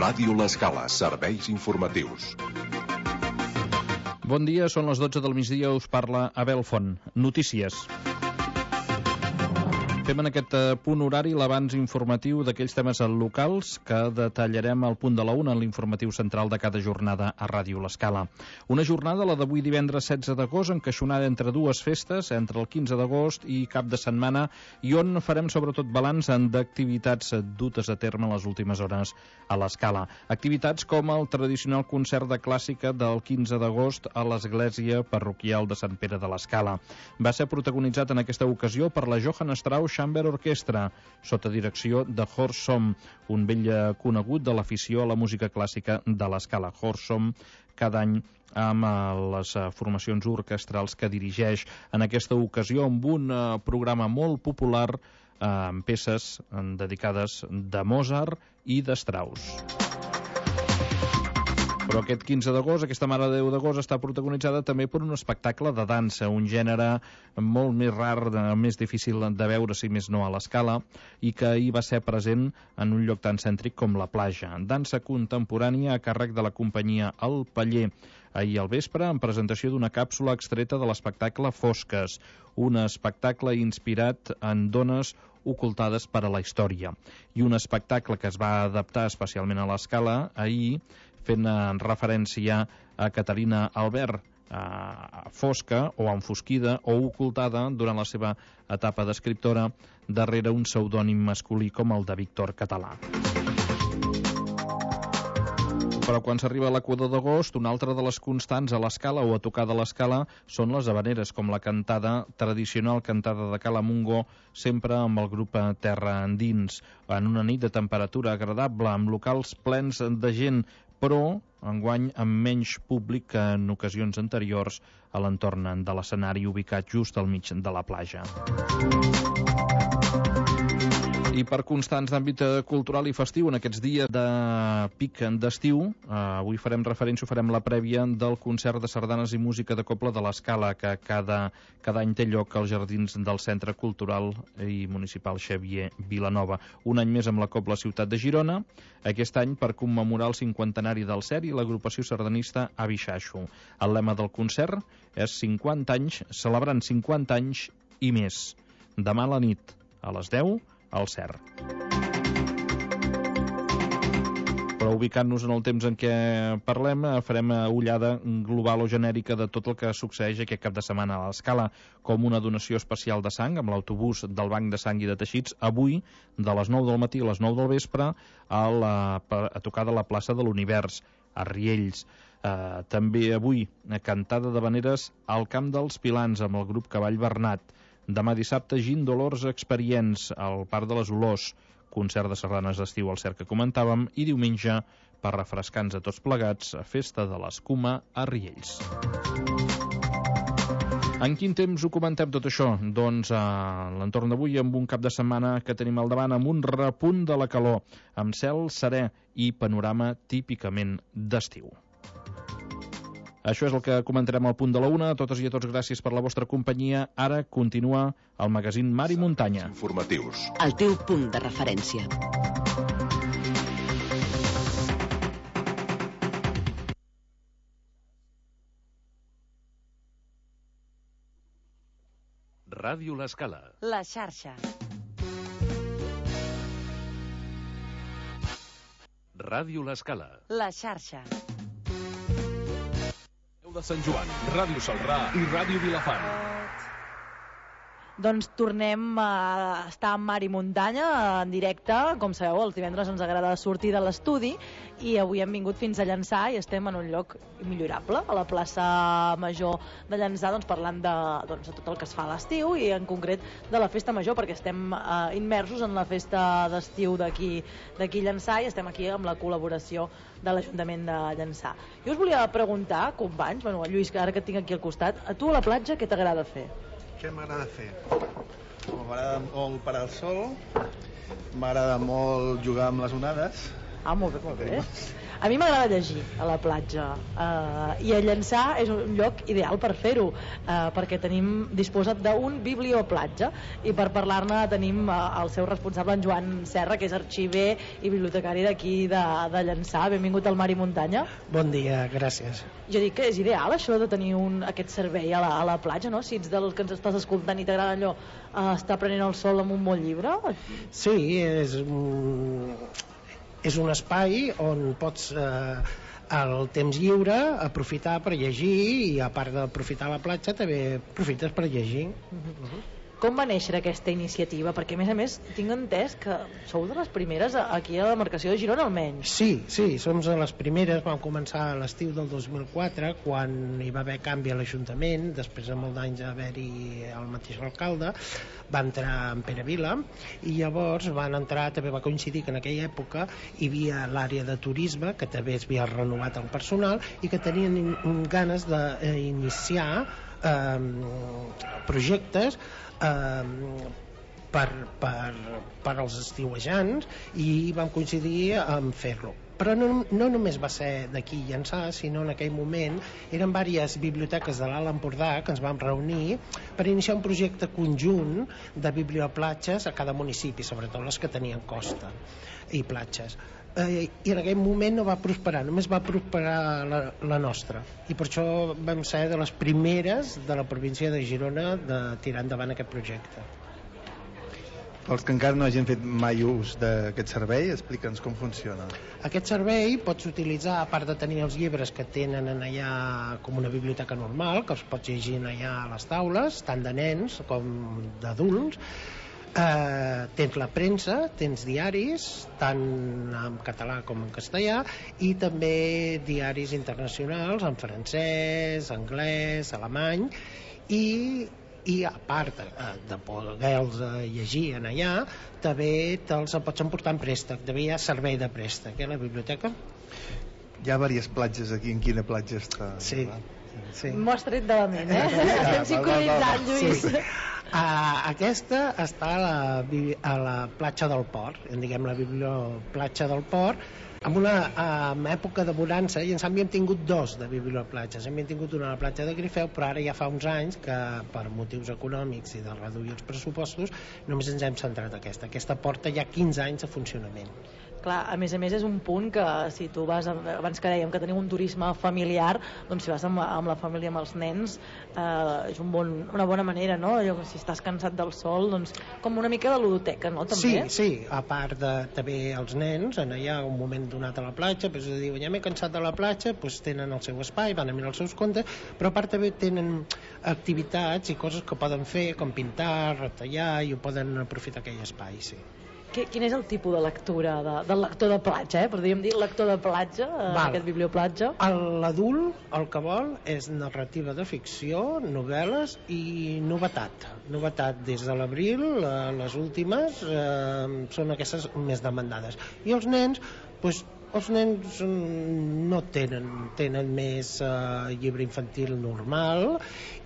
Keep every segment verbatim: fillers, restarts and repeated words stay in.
Ràdio L'Escala, serveis informatius. Bon dia, són les dotze del migdia, us parla Abel Font. Notícies. Fem en aquest punt horari l'abans informatiu d'aquells temes locals que detallarem al punt de la una en l'informatiu central de cada jornada a Ràdio L'Escala. Una jornada, la d'avui divendres setze d'agost, encaixonada entre dues festes, entre el quinze d'agost i cap de setmana, i on farem sobretot balanç d'activitats dutes a terme les últimes hores a l'Escala. Activitats com el tradicional concert de clàssica del quinze d'agost a l'Església Parroquial de Sant Pere de l'Escala. Va ser protagonitzat en aquesta ocasió per la Johann Strauss Chamber Orchestra, sota direcció de Horst Somm, un vell conegut de l'afició a la música clàssica de l'Escala. Horst Somm, cada any amb les formacions orquestrals que dirigeix, en aquesta ocasió amb un programa molt popular amb peces dedicades de Mozart i de Strauss. Però aquest quinze d'agost, aquesta Mare de Déu d'agost, està protagonitzada també per un espectacle de dansa, un gènere molt més rar, més difícil de veure, si més no, a l'Escala, i que hi va ser present en un lloc tan cèntric com la platja. Dansa contemporània a càrrec de la companyia El Paller. Ahir al vespre, en presentació d'una càpsula extreta de l'espectacle Fosques, un espectacle inspirat en dones ocultades per a la història. I un espectacle que es va adaptar especialment a l'Escala ahir, fent referència a Caterina Albert, eh, fosca o enfosquida o ocultada durant la seva etapa d'escriptora darrere un pseudònim masculí com el de Víctor Català. Però quan s'arriba a l'equador d'agost, una altra de les constants a l'Escala o a tocar de l'Escala són les habaneres, com la cantada tradicional cantada de Cala Mungo, sempre amb el grup Terra Endins, en una nit de temperatura agradable, amb locals plens de gent, però enguany amb menys públic que en ocasions anteriors a l'entorn de l'escenari ubicat just al mig de la platja. I per constants d'àmbit cultural i festiu, en aquests dies de pic d'estiu, eh, avui farem referència, farem la prèvia del concert de sardanes i música de cobla de l'Escala, que cada, cada any té lloc als jardins del Centre Cultural i Municipal Xavier Vilanova. Un any més amb la Cobla Ciutat de Girona, aquest any per commemorar el cinquantenari del C E R i l'agrupació sardanista Avi Xaxo. El lema del concert és cinquanta anys, celebrant cinquanta anys i més. Demà a la nit, a les deu, al C E R. Però ubicant-nos en el temps en què parlem, farem una ullada global o genèrica de tot el que succeeix aquest cap de setmana a l'Escala, com una donació especial de sang amb l'autobús del Banc de Sang i de Teixits, avui, de les nou del matí a les nou del vespre, a, la, a tocar de la plaça de l'Univers, a Riells. Eh, també avui, cantada d'habaneres al Camp dels Pilans amb el grup Cavall Bernat. Demà dissabte, Gin Dolors Experients al Parc de les Olors, concert de sardanes d'estiu al C E R que comentàvem, i diumenge, per refrescar-nos a tots plegats, festa de l'escuma a Riells. En quin temps ho comentem tot això? Doncs a l'entorn d'avui, amb un cap de setmana que tenim al davant, amb un repunt de la calor, amb cel serè i panorama típicament d'estiu. Això és el que comentarem al punt de la una. A totes i a tots, gràcies per la vostra companyia. Ara continua el magazín Mar i Muntanya. Informatius. El teu punt de referència. Ràdio L'Escala. La xarxa. Ràdio L'Escala. La xarxa. De Sant Joan, Ràdio Salrà i Ràdio Vilafant. Doncs tornem a estar en Mar i Muntanya en directe. Com sabeu, els divendres ens agrada sortir de l'estudi i avui hem vingut fins a Llançà i estem en un lloc immillorable, a la plaça Major de Llançà, doncs, parlant de, doncs, de tot el que es fa a l'estiu i en concret de la festa major, perquè estem eh, immersos en la festa d'estiu d'aquí d'aquí Llançà i estem aquí amb la col·laboració de l'Ajuntament de Llançà. Jo us volia preguntar, companys, bueno, Lluís, que ara que et tinc aquí al costat, a tu a la platja què t'agrada fer? Què m'agrada fer? M'agrada molt parar el sol, m'agrada molt jugar amb les onades. Ah, molt bé, molt bé. A mi m'agrada llegir a la platja, eh, i a Llançà és un lloc ideal per fer-ho, eh, perquè tenim disposat d'un biblioplatja, i per parlar-ne tenim eh, el seu responsable, en Joan Serra, que és arxiver i bibliotecari d'aquí de, de Llançà. Benvingut al Mar i Muntanya. Bon dia, gràcies. Jo dic que és ideal això de tenir un, aquest servei a la, a la platja, no? Si ets dels que ens estàs escoltant i t'agrada allò, eh, estar prenent el sol amb un bon llibre. Sí, és un, és un espai on pots eh, el temps lliure aprofitar per llegir, i a part d'aprofitar la platja també aprofites per llegir. Uh-huh. Com va néixer aquesta iniciativa? Perquè a més a més tinc entès que sou de les primeres aquí a la demarcació de Girona, almenys. Sí, sí, som de les primeres. Vam començar a l'estiu del dos mil quatre, quan hi va haver canvi a l'Ajuntament, després de molts anys d'haver-hi el mateix alcalde. Va entrar en Pere Vila, i llavors van entrar, també va coincidir que en aquella època hi havia l'àrea de turisme, que també es havia renovat el personal, i que tenien ganes d'iniciar eh, projectes eh, per, per, per als estiuejants, i vam coincidir en fer-lo. Però no, no només va ser d'aquí Llançà, sinó en aquell moment eren diverses biblioteques de l'Alt Empordà que ens vam reunir per iniciar un projecte conjunt de biblioplatges a cada municipi, sobretot les que tenien costa i platges. Eh, i en aquell moment no va prosperar, només va prosperar la, la nostra, i per això vam ser de les primeres de la província de Girona de tirar endavant aquest projecte. Pels que encara no hagin fet mai ús d'aquest servei, explica'ns com funciona. Aquest servei pots utilitzar, a part de tenir els llibres que tenen allà com una biblioteca normal, que els pots llegir allà a les taules, tant de nens com d'adults. Eh, tens la premsa, tens diaris, tant en català com en castellà, i també diaris internacionals en francès, anglès, alemany, i i a part de poder-los llegir en allà, també te'ls pots emportar en préstec. També hi ha servei de préstec, eh, a la biblioteca. Hi ha diverses platges aquí. En quina platja està? Sí, sí. M'ho has tret de la ment, eh? Estem sincronitzant, Lluís. Sí. Uh, aquesta està a la, a la platja del Port, en diguem la biblioplatja del Port, en una um, època de bonança, i ens havíem tingut dos de biblioplatges. Havíem tingut una a la platja de Grifeu, però ara ja fa uns anys que per motius econòmics i de reduir els pressupostos només ens hem centrat en aquesta. Aquesta porta ja quinze anys de funcionament. Clar, a més a més és un punt que si tu vas, abans que dèiem que tenim un turisme familiar, doncs si vas amb, amb la família, amb els nens, eh, és un bon, una bona manera, no? Allò, si estàs cansat del sol, doncs com una mica de ludoteca, no? També? Sí, sí, a part de també els nens, en allà un moment donat a la platja, doncs diuen, ja m'he cansat de la platja, doncs tenen el seu espai, van a mirar els seus comptes, però a part també tenen activitats i coses que poden fer, com pintar, retallar, i ho poden aprofitar aquell espai, sí. Quin és el tipus de lectura de, del lector de platja, eh? Podríem dir lector de platja, eh, aquest biblioplatja? L'adult el que vol és narrativa de ficció, novel·les i novetat. Novetat des de l'abril, les últimes eh, són aquestes més demandades. I els nens, doncs, els nens no tenen, tenen més eh, llibre infantil normal,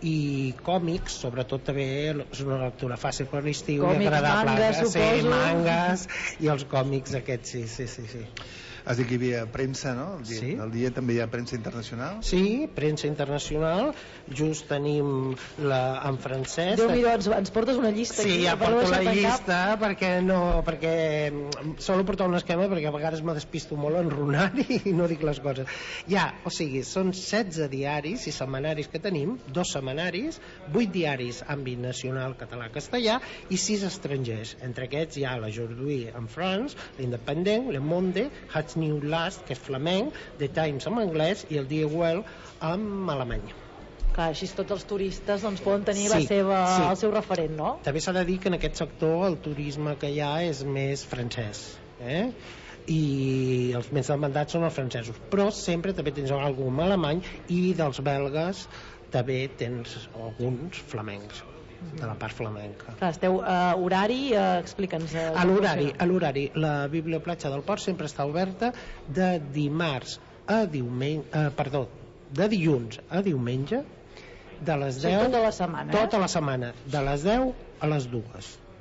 i còmics, sobretot també és una lectura fàcil per l'estiu i agradable. Mangas, suposo. Sí, mangas i els còmics aquests, sí, sí, sí, sí. Has dit que hi havia premsa, no? El dia, sí. El dia també hi ha premsa internacional? Sí, premsa internacional. Just tenim la, en francès. Déu-n'hi-do, ens, ens portes una llista. Sí, aquí, ja porto la llista cap. perquè no, perquè solo portar un esquema perquè a vegades me despisto molt enronant i no dic les coses. Ja, o sigui, són setze diaris i setmanaris que tenim, dos setmanaris, vuit diaris àmbit nacional català-castellà i sis estrangers. Entre aquests hi ha la Jorduí en France, l'Independent, Le Monde, Hatch New Last, que és flamenc, The Times en anglès i el Die Welt en alemany. Clar, així tots els turistes doncs, poden tenir sí, la seva, sí. el seu referent, no? També s'ha de dir que en aquest sector el turisme que hi ha és més francès, eh? I els més demandats són els francesos, però sempre també tens algun alemany, i dels belgues també tens alguns flamencs, de la part flamenca. Clar, esteu uh, horari, uh, explica'ns. Uh, a l'horari, a l'horari, la biblioplatja del Port sempre està oberta de dimarts a diumenge, uh, perdó, de dilluns a diumenge, de les deu... Sí, tota la setmana. Tota eh? la setmana, de les deu a les dues.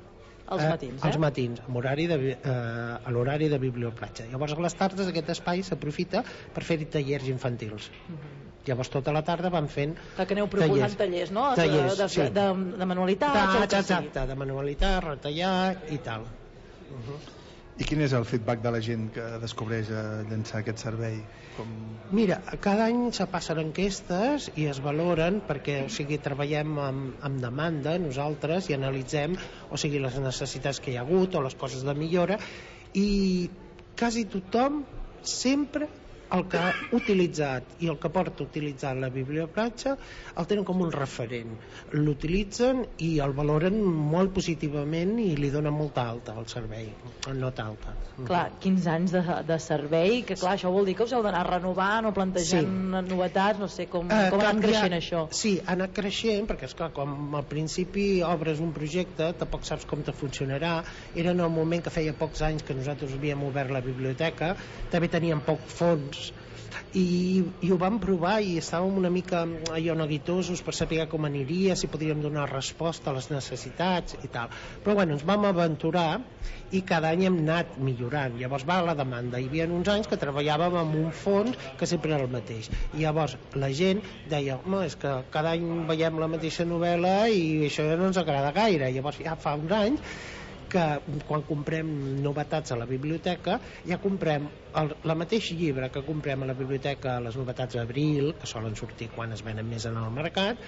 Els eh, matins, eh? Els matins, amb horari de, eh, a l'horari de biblioplatja. Llavors a les tardes aquest espai s'aprofita per fer tallers infantils. Mm-hmm. Llavors tota la tarda van fent que aneu proposant tallers, tallers no? Tallers, de, de, sí. de, de manualitats, exacte, exacte, de manualitat, retallar i tal. Uh-huh. I quin és el feedback de la gent que descobreix a llançar aquest servei? Com... Mira, cada any se passen enquestes i es valoren perquè, o sigui, treballem amb, amb demanda nosaltres i analitzem, o sigui, les necessitats que hi ha hagut o les coses de millora, i quasi tothom sempre el que ha utilitzat i el que porta utilitzant la biblioplatja el tenen com un referent, l'utilitzen i el valoren molt positivament i li donen molta alta al servei, nota alta. Clar, quinze anys de, de servei, que clar, això vol dir que us heu d'anar renovant o plantejant sí. novetats, no sé, com, com eh, ha anat creixent això? Sí, ha anat creixent, perquè esclar, com al principi obres un projecte, tampoc saps com te funcionarà, era en el moment que feia pocs anys que nosaltres havíem obert la biblioteca, també teníem poc fons i, i ho vam provar i estàvem una mica allò neguitosos per saber com aniria, si podríem donar resposta a les necessitats i tal, però bueno, ens vam aventurar i cada any hem anat millorant. Llavors va la demanda, hi havia uns anys que treballàvem amb un fons que sempre era el mateix i llavors la gent deia home, és que cada any veiem la mateixa novel·la i això ja no ens agrada gaire. Llavors ja fa uns anys que quan comprem novetats a la biblioteca ja comprem el la mateix llibre que comprem a la biblioteca a les novetats d'abril, que solen sortir quan es venen més en el mercat,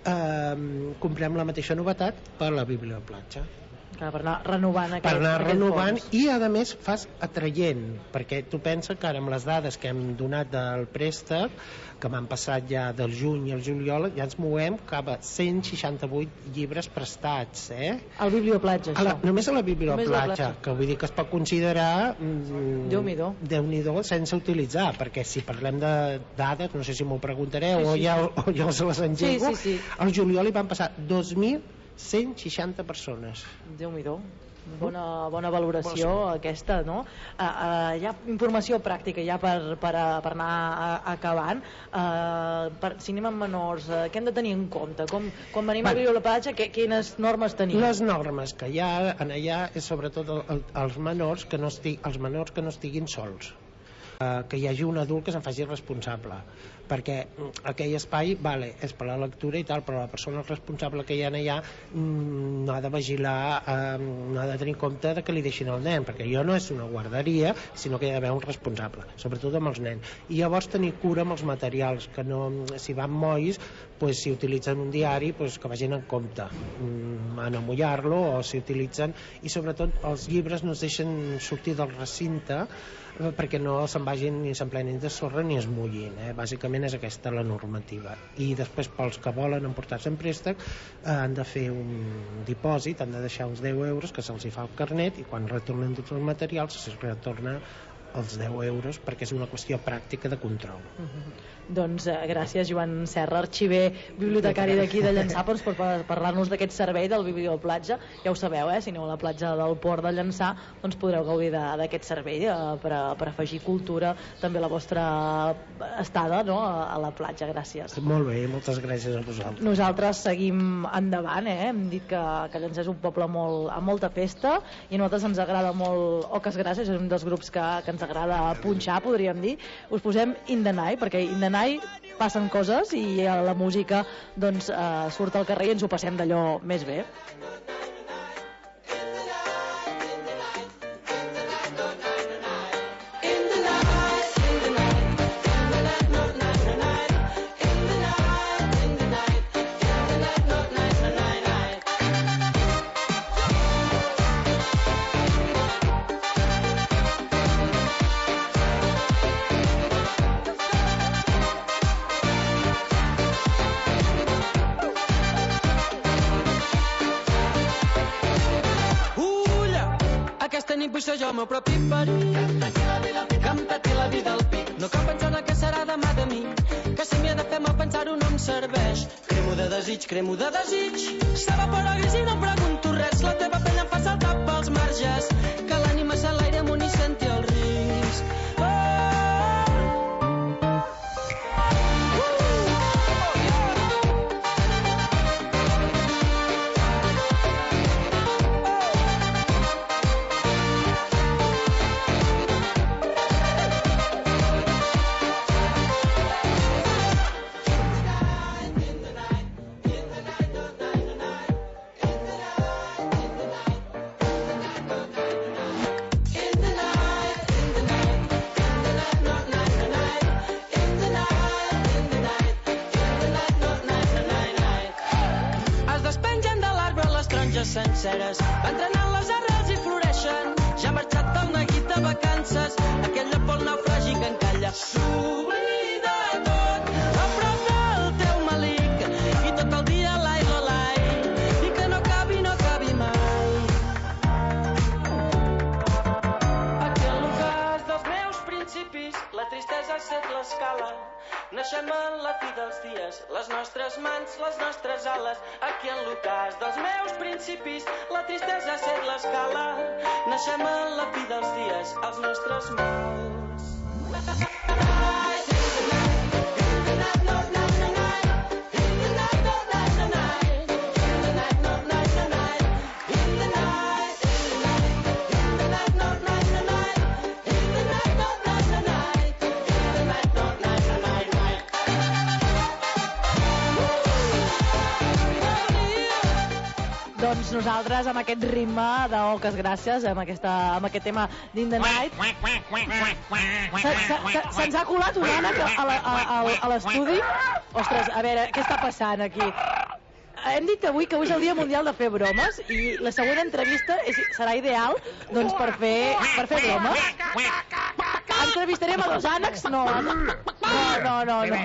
eh, comprem la mateixa novetat per la biblioplatja. Clar, per anar renovant aquest, per anar aquest renovant fons. I a més fas atraient, perquè tu pensa que ara amb les dades que hem donat del préstec, que m'han passat ja del juny al juliol, ja ens movem cap a cent seixanta-vuit llibres prestats, eh? Al biblioplatja, això? A la, només a la biblioplatja, platja. que vull dir que es pot considerar mm, Déu-n'hi-do. Déu-n'hi-do sense utilitzar, perquè si parlem de dades, no sé si m'ho preguntareu sí, sí, o ja, sí. o ja us les engego, sí, sí, sí. al juliol hi van passar dos mil cent seixanta persones. Déu-n'hi-do. Bona, bona valoració Bona. aquesta, no? Uh, uh, hi ha informació pràctica ja per, per, per anar uh, acabant. Uh, per cinema amb menors, uh, què hem de tenir en compte? Com, quan venim bueno, a biblioplatja, quines normes tenim? Les normes que hi ha en allà és sobretot el, el, els menors que no estig, els menors que no estiguin sols. Uh, que hi hagi un adult que se'n faci responsable, perquè aquell espai vale, és per la lectura i tal, però la persona responsable que hi ha allà mm, no ha de vigilar, eh, no ha de tenir compte de que li deixin el nen, perquè allò no és una guarderia, sinó que hi ha d'haver un responsable, sobretot amb els nens. I llavors tenir cura amb els materials, que no, si van molls, pues, si utilitzen un diari, pues, que vagin en compte mm, a no mullar-lo, o si utilitzen, i sobretot els llibres no es deixen sortir del recinte perquè no se'n vagin ni s'emplenin de sorra ni es mullin, eh? Bàsicament és aquesta la normativa. I després pels que volen emportar-se en préstec eh, han de fer un dipòsit, han de deixar uns deu euros que se'ls hi fa el carnet i quan retornen tots els materials se'ls retorna els deu euros perquè és una qüestió pràctica de control. Mm-hmm. Doncs eh, gràcies Joan Serra, arxiver bibliotecari d'aquí de Llançà, doncs, per parlar-nos d'aquest servei del biblioplatja. Ja ho sabeu, eh? Si aneu a la platja del Port de Llançà doncs podreu gaudir d'aquest servei eh, per, a, per afegir cultura també a la vostra estada, no? a, a la platja. Gràcies. Molt bé, moltes gràcies a vosaltres. Nosaltres seguim endavant, eh? Hem dit que, que Llançà és un poble molt, amb molta festa i a nosaltres ens agrada molt Oques Grasses, és un dels grups que, que ens agrada punxar, podríem dir. Us posem In the Night, perquè In the Night passen coses i la música doncs, eh, surt al carrer i ens ho passem d'allò més bé. Vull ser jo el meu propi perill, cantar-te la vida al pic. No cal pensar en què serà demà de mi, que si m'hi he de fer mal pensar-ho no em serveix. Cremo de desig, cremo de desig, s'evapora gris i no em pregunto res. La teva pell em fa saltar pels marges, que l'ànima s'enlaire amunt i senti el risc. Oh! esperances, aquell lloc pel naufragi que encalla. S'oblida tot a prop del teu malic i tot el dia lai la lai i que no acabi, no acabi mai. Aquí en l'ocàs dels meus principis la tristesa ha set l'escala. Naixem en la fi dels dies, les nostres mans, les nostres ales. Aquí en l'ocàs dels meus principis, la tristesa ha set l'escala. Naixem en la fi dels dies, els nostres mals. Doncs nosaltres, amb aquest ritme d'Oques Gràcies, amb, aquesta, amb aquest tema d'In the Night, se'ns ha colat un ànec a, la, a, a, a l'estudi. Ostres, a veure, què està passant aquí? Hem dit avui que avui és el Dia Mundial de fer bromes i la següent entrevista és, serà ideal doncs, per, fer, per fer bromes. Entrevistarem a dos ànecs? No, no, no, no. no.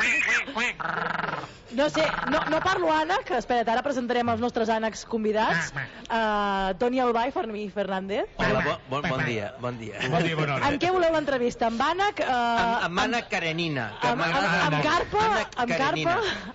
No sé, no, no parlo ànec, espera't, ara presentarem els nostres ànecs convidats, uh, Toni Albà i Fermí Fernández. Hola, bon, bon, bon dia, bon dia. Bon dia, bona hora. En què voleu l'entrevista? Amb ànec? Uh, amb, amb ànec Karenina. Amb, amb, amb carpa? Amb carpa?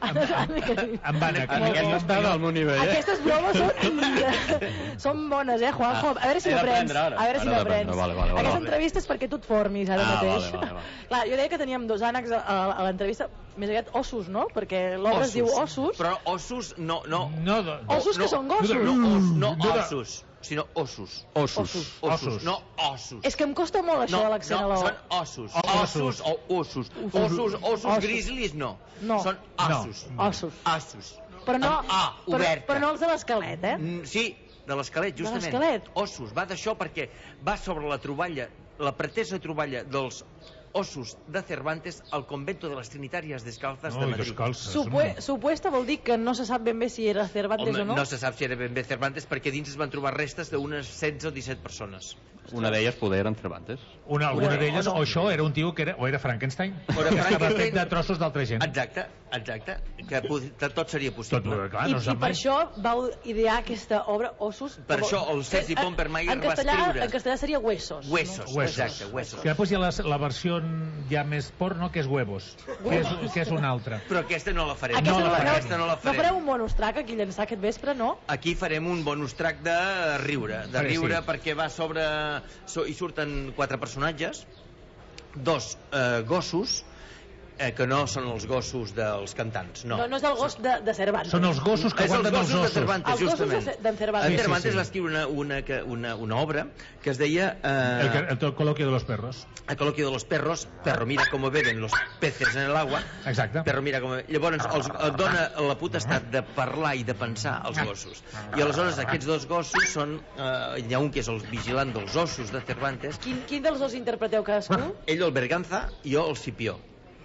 Amb ànec. Aquesta està del meu nivell, eh? Aquestes bromes són, són bones, eh, Juanjo? A veure si n'aprens. A veure si n'aprens. Aquesta entrevista és perquè tu et formis ara mateix. Clar, jo deia que teníem dos ànecs a, a l'entrevista, més aviat ossos, no? Perquè l'obra es diu ossos. Però ossos no... no, no, no ossos que no, són gossos. No, os, no ossos, sinó ossos. Ossos. Ossos. Ossos. No ossos. És que em costa molt això, no, l'accent no, a la O. són ossos. Ossos o ossos. Ossos, ossos grizzlies no. No. Són ossos. No. Ossos. Ossos. Però no, amb A, oberta. Però, però no els de l'esquelet, eh? Mm, sí, de l'esquelet, justament. De l'esquelet. Ossos, va d'això perquè va sobre la troballa, la pretesa troballa dels ossos de Cervantes al convento de les Trinitàries Descalzas de Madrid. Supue, supuesta vol dir que no se sap ben bé si era Cervantes Home, o no? No se sap si era ben bé Cervantes perquè dins es van trobar restes d'unes setze o disset persones. Una d'elles poder eren Cervantes. Una, alguna d'elles, o, no. o això era un tio que era, o era Frankenstein, o era Frankenstein, que estava fet de trossos d'altra gent. Exacte, exacte, que, que tot seria possible. Tot, clar, I, no I per això vau idear aquesta obra, Ossos... Per això el Sergi Pompermayer va escriure... En castellà seria Huesos. Huesos, no? Huesos. Exacte, Huesos. Que després hi ha la, la versió ja més porno, que és Huevos, que és, que és una altra. Però aquesta no la farem. Aquesta no, no, la farem. aquesta no la farem. No fareu un bonus track aquí llançar aquest vespre, no? Aquí farem un bonus track de riure, de riure sí. perquè va sobre... So, hi surten quatre personatges, dos eh, gossos, eh, que no són els gossos dels cantants, no. No, no és el gos de, de Cervantes. Són els gossos que guarden els ossos. De Cervantes, els gossos justament. de, de Cervantes. En Cervantes sí, sí, sí. va escriure una, una, una, una obra que es deia... Eh, el, el, el coloquio de los perros. El coloquio de los perros, perro mira cómo beben los peces en el agua. Exacte. Perro mira com... Llavors els dona la potestat de parlar i de pensar als gossos. I aleshores aquests dos gossos són... Eh, hi ha un que és el vigilant dels ossos de Cervantes. Quin, quin dels dos interpreteu cadascú? Ell el Berganza i jo el Cipió.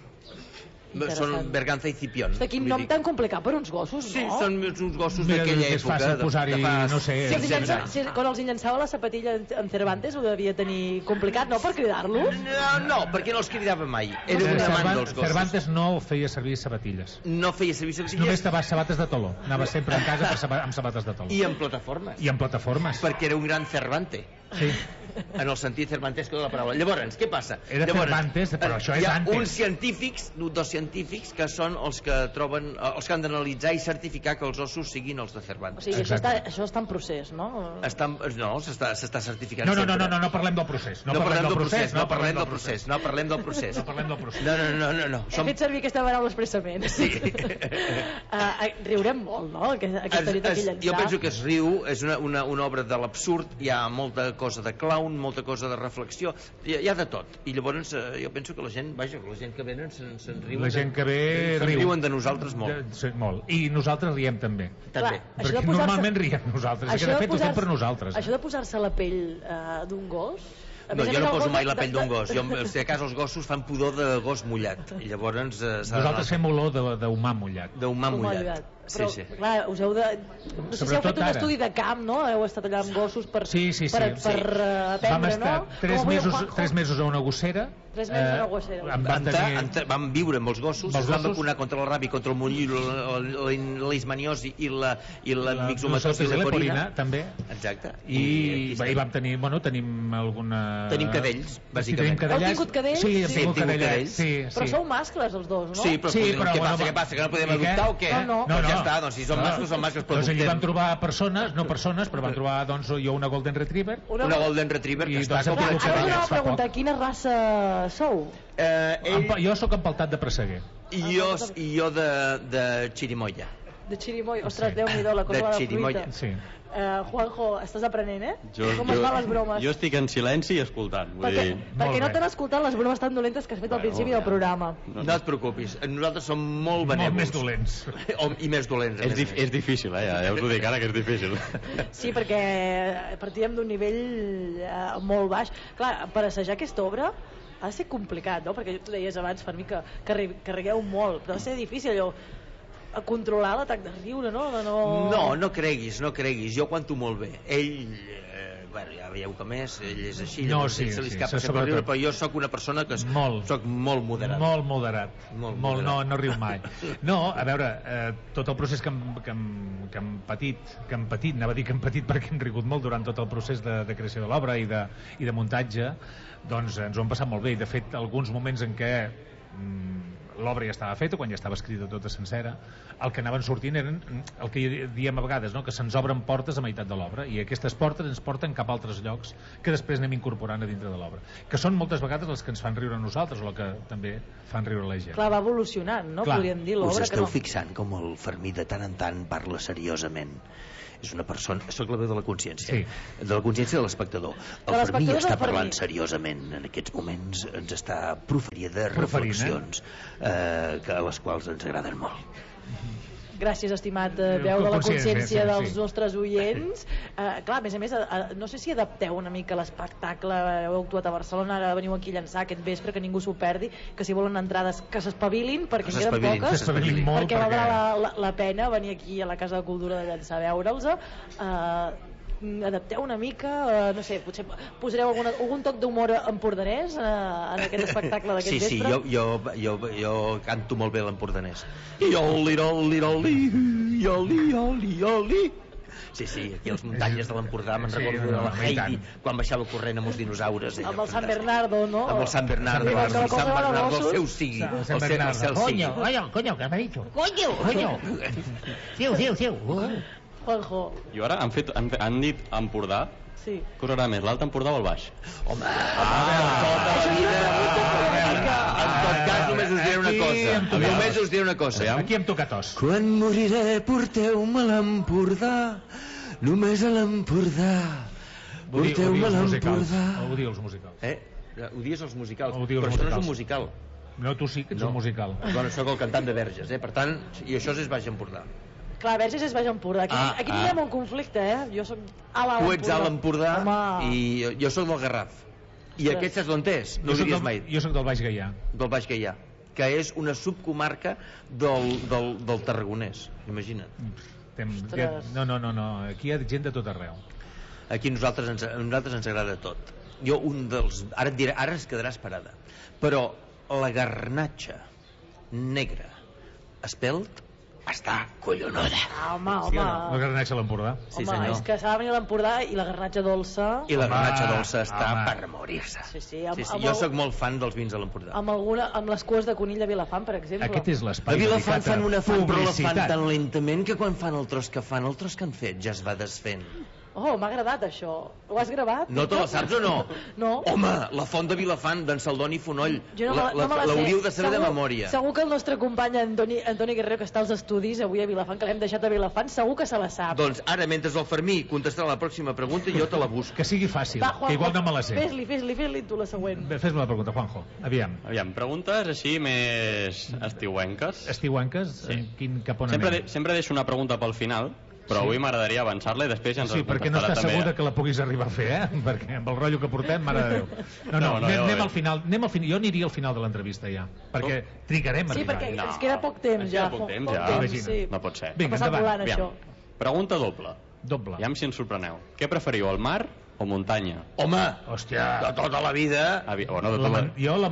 Són Berganza i Cipión. Hosti, quin nom tan complicat per uns gossos, no? Sí, són uns gossos d'aquella època. És fàcil posar-hi, no sé... Si els llença, si, quan els llençava la sapatilla en Cervantes ho devia tenir complicat, no? Per cridar-los? No, no, perquè no els cridava mai. Era un amant dels gossos. Cervantes no feia servir sabatilles. No feia servir sabatilles. Només tava sabates de toló. Anava sempre en casa amb sabates de toló. I en plataformes. I en plataformes. Perquè era un gran Cervante. Sí. En el sentit cervantesco de la paraula. Llavors, què passa? Era Llavors, Cervantes, però això és hi ha antes. uns científics, dos científics, que són els que troben, els que han d'analitzar i certificar que els ossos siguin els de Cervantes. O sigui, això està, això està en procés, no? Està, no, s'està certificant no, no, sempre. No, no, no, no parlem del procés. No, no parlem del procés, no parlem del procés, no parlem del procés. No parlem del procés. No, no, no, no, no. He fet servir aquesta paraula expressament. Sí. uh, riurem molt, no? Aquesta nit aquí llançar. Jo penso que es riu, és una, una, una obra de l'absurd, hi ha molta cosa de clown, molta cosa de reflexió, hi, hi ha de tot. I llavors eh, jo penso que la gent, vaja, la gent que venen se'n se riuen. La gent que ve se'n riu. riuen de nosaltres molt. De, sí, molt. I nosaltres riem també. També. Clar, perquè normalment riem nosaltres, això que de fet ho fem per nosaltres. Això de posar-se la pell uh, d'un gos... No, jo no poso mai la pell d'un gos. Jo, si a casa els gossos fan pudor de gos mullat. I llavors... Eh, nosaltres fem olor d'humà mullat. D'humà mullat. Però, sí, sí. clar, us heu de... No sé si heu fet un estudi de camp, no? Heu estat allà amb gossos per, sí, sí, sí, per, sí. per uh, aprendre, vam estar no? tres mesos, tres mesos a una gossera. Tres mesos a una gossera. Eh, vam, tenir... Entrar, vam viure amb els gossos, els vam vacunar contra la ràbia, contra el molliu, la, la, la ismaniosi i la, i la, la mixomatosi i l'eporina. També. Exacte. I, I, i vam tenir, bueno, tenim alguna... Tenim cadells, bàsicament. Sí, heu tingut cadells? Sí, sí, hem tingut cadells. Sí, però sí. sou mascles els dos, no? Sí, però, sí, però què passa, què passa? Que no podem adoptar o què? No, no. Doncs ja està, doncs si som mascles, som mascles, però doncs adoptem. allí vam trobar persones, no persones, però vam trobar doncs, jo una Golden Retriever. Una, una Golden Retriever que està com una xavala. Ara us preguntar, quina raça sou? Eh, ell... Jo sóc empaltat de presseguer. I jo, i jo de, de xirimoia. De xirimoia? Ostres, sí. Déu-n'hi-do, la cosa de, de fruita. Sí. Uh, Juanjo, estàs aprenent, eh? Jo, Com jo, es van les bromes? Jo estic en silenci i escoltant. Vull perquè dir... perquè no t'han escoltat les bromes tan dolentes que has fet al principi del programa. No, no et preocupis, nosaltres som molt benèvols. Molt més dolents. O, I més dolents. És, dif és difícil, eh? Ja, ja us ho dic ara que és difícil. Sí, perquè partíem d'un nivell eh, molt baix. Clar, per assajar aquesta obra ha de ser complicat, no? Perquè tu deies abans, Fermí, que, que, que rigueu molt, però ha de ser difícil allò a controlar l'atac de riure, no? De no... no, no creguis, no creguis, jo aguanto molt bé. Ell, eh, bueno, ja veieu que més, ell és així, no, llavors, sí, se li sí, escapa sí, sempre riure, però jo sóc una persona que molt, soc molt moderat. Molt moderat. Molt, molt moderat. No, no riu mai. No, a veure, eh, tot el procés que hem, que, hem, que hem patit, que hem patit, anava a dir que hem patit perquè hem rigut molt durant tot el procés de, de creació de l'obra i, de, i de muntatge, doncs ens ho hem passat molt bé. I de fet, alguns moments en què mm, l'obra ja estava feta, quan ja estava escrita tota sencera, el que anaven sortint eren el que diem a vegades, no? Que se'ns obren portes a meitat de l'obra i aquestes portes ens porten cap a altres llocs que després anem incorporant a dintre de l'obra, que són moltes vegades les que ens fan riure a nosaltres o les que també fan riure a la gent. Clar, va evolucionant, no? Clar. Podríem dir l'obra. Us esteu no... fixant com el Fermí de tant en tant parla seriosament? És una persona, soc la veu de la consciència, sí. de la consciència de l'espectador. El Fermí està parlant seriosament en aquests moments, ens està proferint de reflexions eh, que a les quals ens agraden molt. Gràcies, estimat eh, veu de la consciència dels sí. nostres oients. Eh, clar, a més a més, a, a, no sé si adapteu una mica l'espectacle, heu actuat a Barcelona, ara veniu aquí a llançar aquest vespre, que ningú s'ho perdi, que si volen entrades que s'espavilin, perquè en queden poques, s'espavilin molt, perquè valdrà la, la, la pena venir aquí a la Casa de Cultura de llançar a veure'ls. Eh, adapteu una mica, eh, no sé, potser posareu alguna, algun toc d'humor empordanès eh, en aquest espectacle d'aquest sí, vespre? Sí, jo, jo, jo, jo canto molt bé l'empordanès. Ioli, ioli, ioli, ioli, ioli, ioli. Sí, sí, aquí a les muntanyes de l'Empordà me'n sí, recordo de la Heidi quan baixava corrent amb els dinosaures. Amb el San Bernardo, no? Amb el San Bernardo, el San Bernardo, el seu sigui. El cel sigui. Coño, coño, que m'ha dit? Coño! Coño! Siu, siu, siu. Juanjo. I ara han, fet, han, han dit Empordà. Sí. Què us agrada més, l'Alt Empordà o el Baix? Home, tota la vida. En tot cas, només us diré una cosa. Només us diré una cosa. Aquí em toca tos. Quan moriré, porteu-me a l'Empordà, només a l'Empordà. Porteu-me a l'Empordà. Ho diu els musicals. Eh? Ho dius els musicals. Ho diu els Però això no és musicals. un musical. No, tu sí que ets No. un musical. Bueno, sóc el cantant de Verges, eh? Per tant, i això és Baix Empordà. Clar, Verges és Baix Empordà. Aquí, Ah, aquí ah. tenim un conflicte, eh? Jo soc a l'Alt Empordà. Tu ets a l'Empordà Home. i jo, jo sóc del Garraf. I aquest saps d'on és? No ho Jo soc diries del- mai. Jo soc del Baix Gaià. Del Baix Gaià, que és una subcomarca del, del, del Tarragonès, imagina't. Tem, Ostres. no, no, no, no, aquí hi ha gent de tot arreu. Aquí a nosaltres ens, a nosaltres ens agrada tot. Jo un dels... Ara et diré, ara es quedarà esperada. Però la garnatxa negra espelt està collonuda. Ah, home, home. Sí o no? La garnatxa a l'Empordà. Sí, home, senyor. és que s'ha de venir a l'Empordà i la garnatxa dolça... I la Home, garnatxa dolça està home. per morir-se. Sí, sí, amb, Sí, sí, amb, jo el- sóc molt fan dels vins de l'Empordà. amb, alguna, amb les cues de conill de Vilafant, per exemple. Aquest és A l'espai Vilafant dedicat a fan una fan, però la fan publicitat. tan lentament que quan fan el tros que fan, el tros que han fet ja es va desfent. Oh, m'ha agradat això. Ho has gravat? No te la saps o no? No. Home, la font de Vilafant, d'en Saldoni Fonoll. Jo no, La- me la- no me la- la sé. L'hauríeu de saber de Segur- memòria. Segur que el nostre company Antoni, Antoni Guerrero, que està als estudis avui a Vilafant, que l'hem deixat a Vilafant, segur que se la sap. Doncs ara, mentre el Fermí contestarà la pròxima pregunta, jo te la busco. Que sigui fàcil, Va, Juanjo, que igual no me la sé. Fes-li, fes-li, fes-li tu la següent. Bé, fes-me la pregunta, Juanjo. Aviam. Aviam, preguntes així més estiuenques. Estiuenques? Sí. Quin, cap on Sempre, anem? de, sempre deixo una pregunta pel final, però avui m'agradaria avançar-la i després ja ens Sí, perquè no estàs segur que la puguis arribar a fer, eh? Perquè amb el rotllo que portem, mare de Déu. No, no, anem al final, anem al final. Jo aniria al final de l'entrevista ja, perquè trigarem a arribar. Sí, perquè ens queda poc temps ja. Poc temps ja, no pot ser. Vinga, endavant. Pregunta doble. Doble. Aviam si ens sorpreneu. Què preferiu, el mar o muntanya? Home, hòstia, de tota la vida... O no, de tota la... Jo la...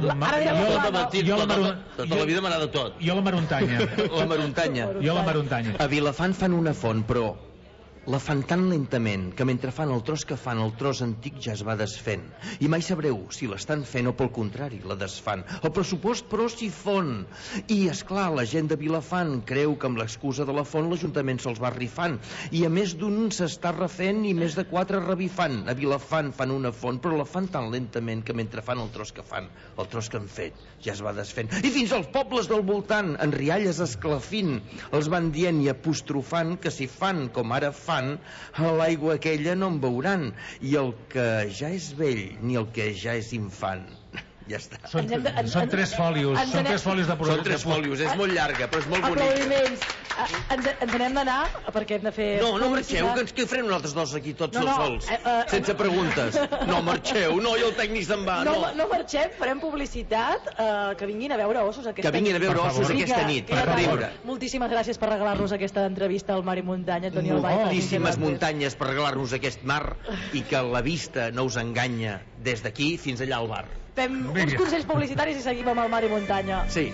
De tota la vida m'agrada tot. Jo la maruntanya. La maruntanya. Jo la maruntanya. A Vilafant fan una font, però la fan tan lentament que mentre fan el tros que fan, el tros antic ja es va desfent. I mai sabreu si l'estan fent o pel contrari, la desfan. El pressupost, però, s'hi fon. I, és clar, la gent de Vilafant creu que amb l'excusa de la font l'Ajuntament se'ls va rifant. I a més d'un s'està refent i més de quatre revifant. A Vilafant fan una font, però la fan tan lentament que mentre fan el tros que fan, el tros que han fet ja es va desfent. I fins als pobles del voltant, en rialles esclafint, els van dient i apostrofant que si fan com ara fan, a l'aigua aquella no en veuran, i el que ja és vell ni el que ja és infant. Ja està. Són, són tres fòlios, són tres fòlios de Són tres fòlios, és molt llarga, però és molt bonica. Aplaudiments. Ens, ens n'hem d'anar, perquè hem de fer... No, no marxeu, que ens que farem nosaltres dos aquí, tots no, no, sols, eh, eh, sense no. preguntes. No marxeu, no, i el tècnic se'n va. No, no, no marxem, farem publicitat, eh, que vinguin a veure ossos aquesta nit. Que vinguin a veure ossos aquesta nit, per riure. Moltíssimes gràcies per regalar-nos aquesta entrevista al Mar i Muntanya, Toni Albay. Moltíssimes muntanyes per regalar-nos aquest mar i que la vista no us enganya des d'aquí fins allà al bar. Fem uns consells publicitaris i seguim amb el Mar i Muntanya. Sí.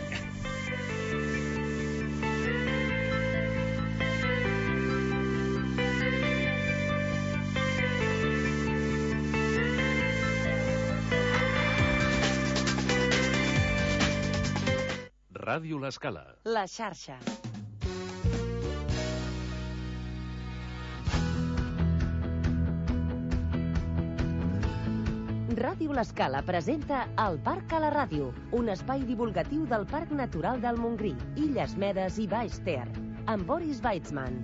Ràdio L'Escala. La xarxa. Ràdio L'Escala presenta El Parc a la Ràdio, un espai divulgatiu del Parc Natural del Montgrí, Illes Medes i Baix Ter, amb Boris Weitzman.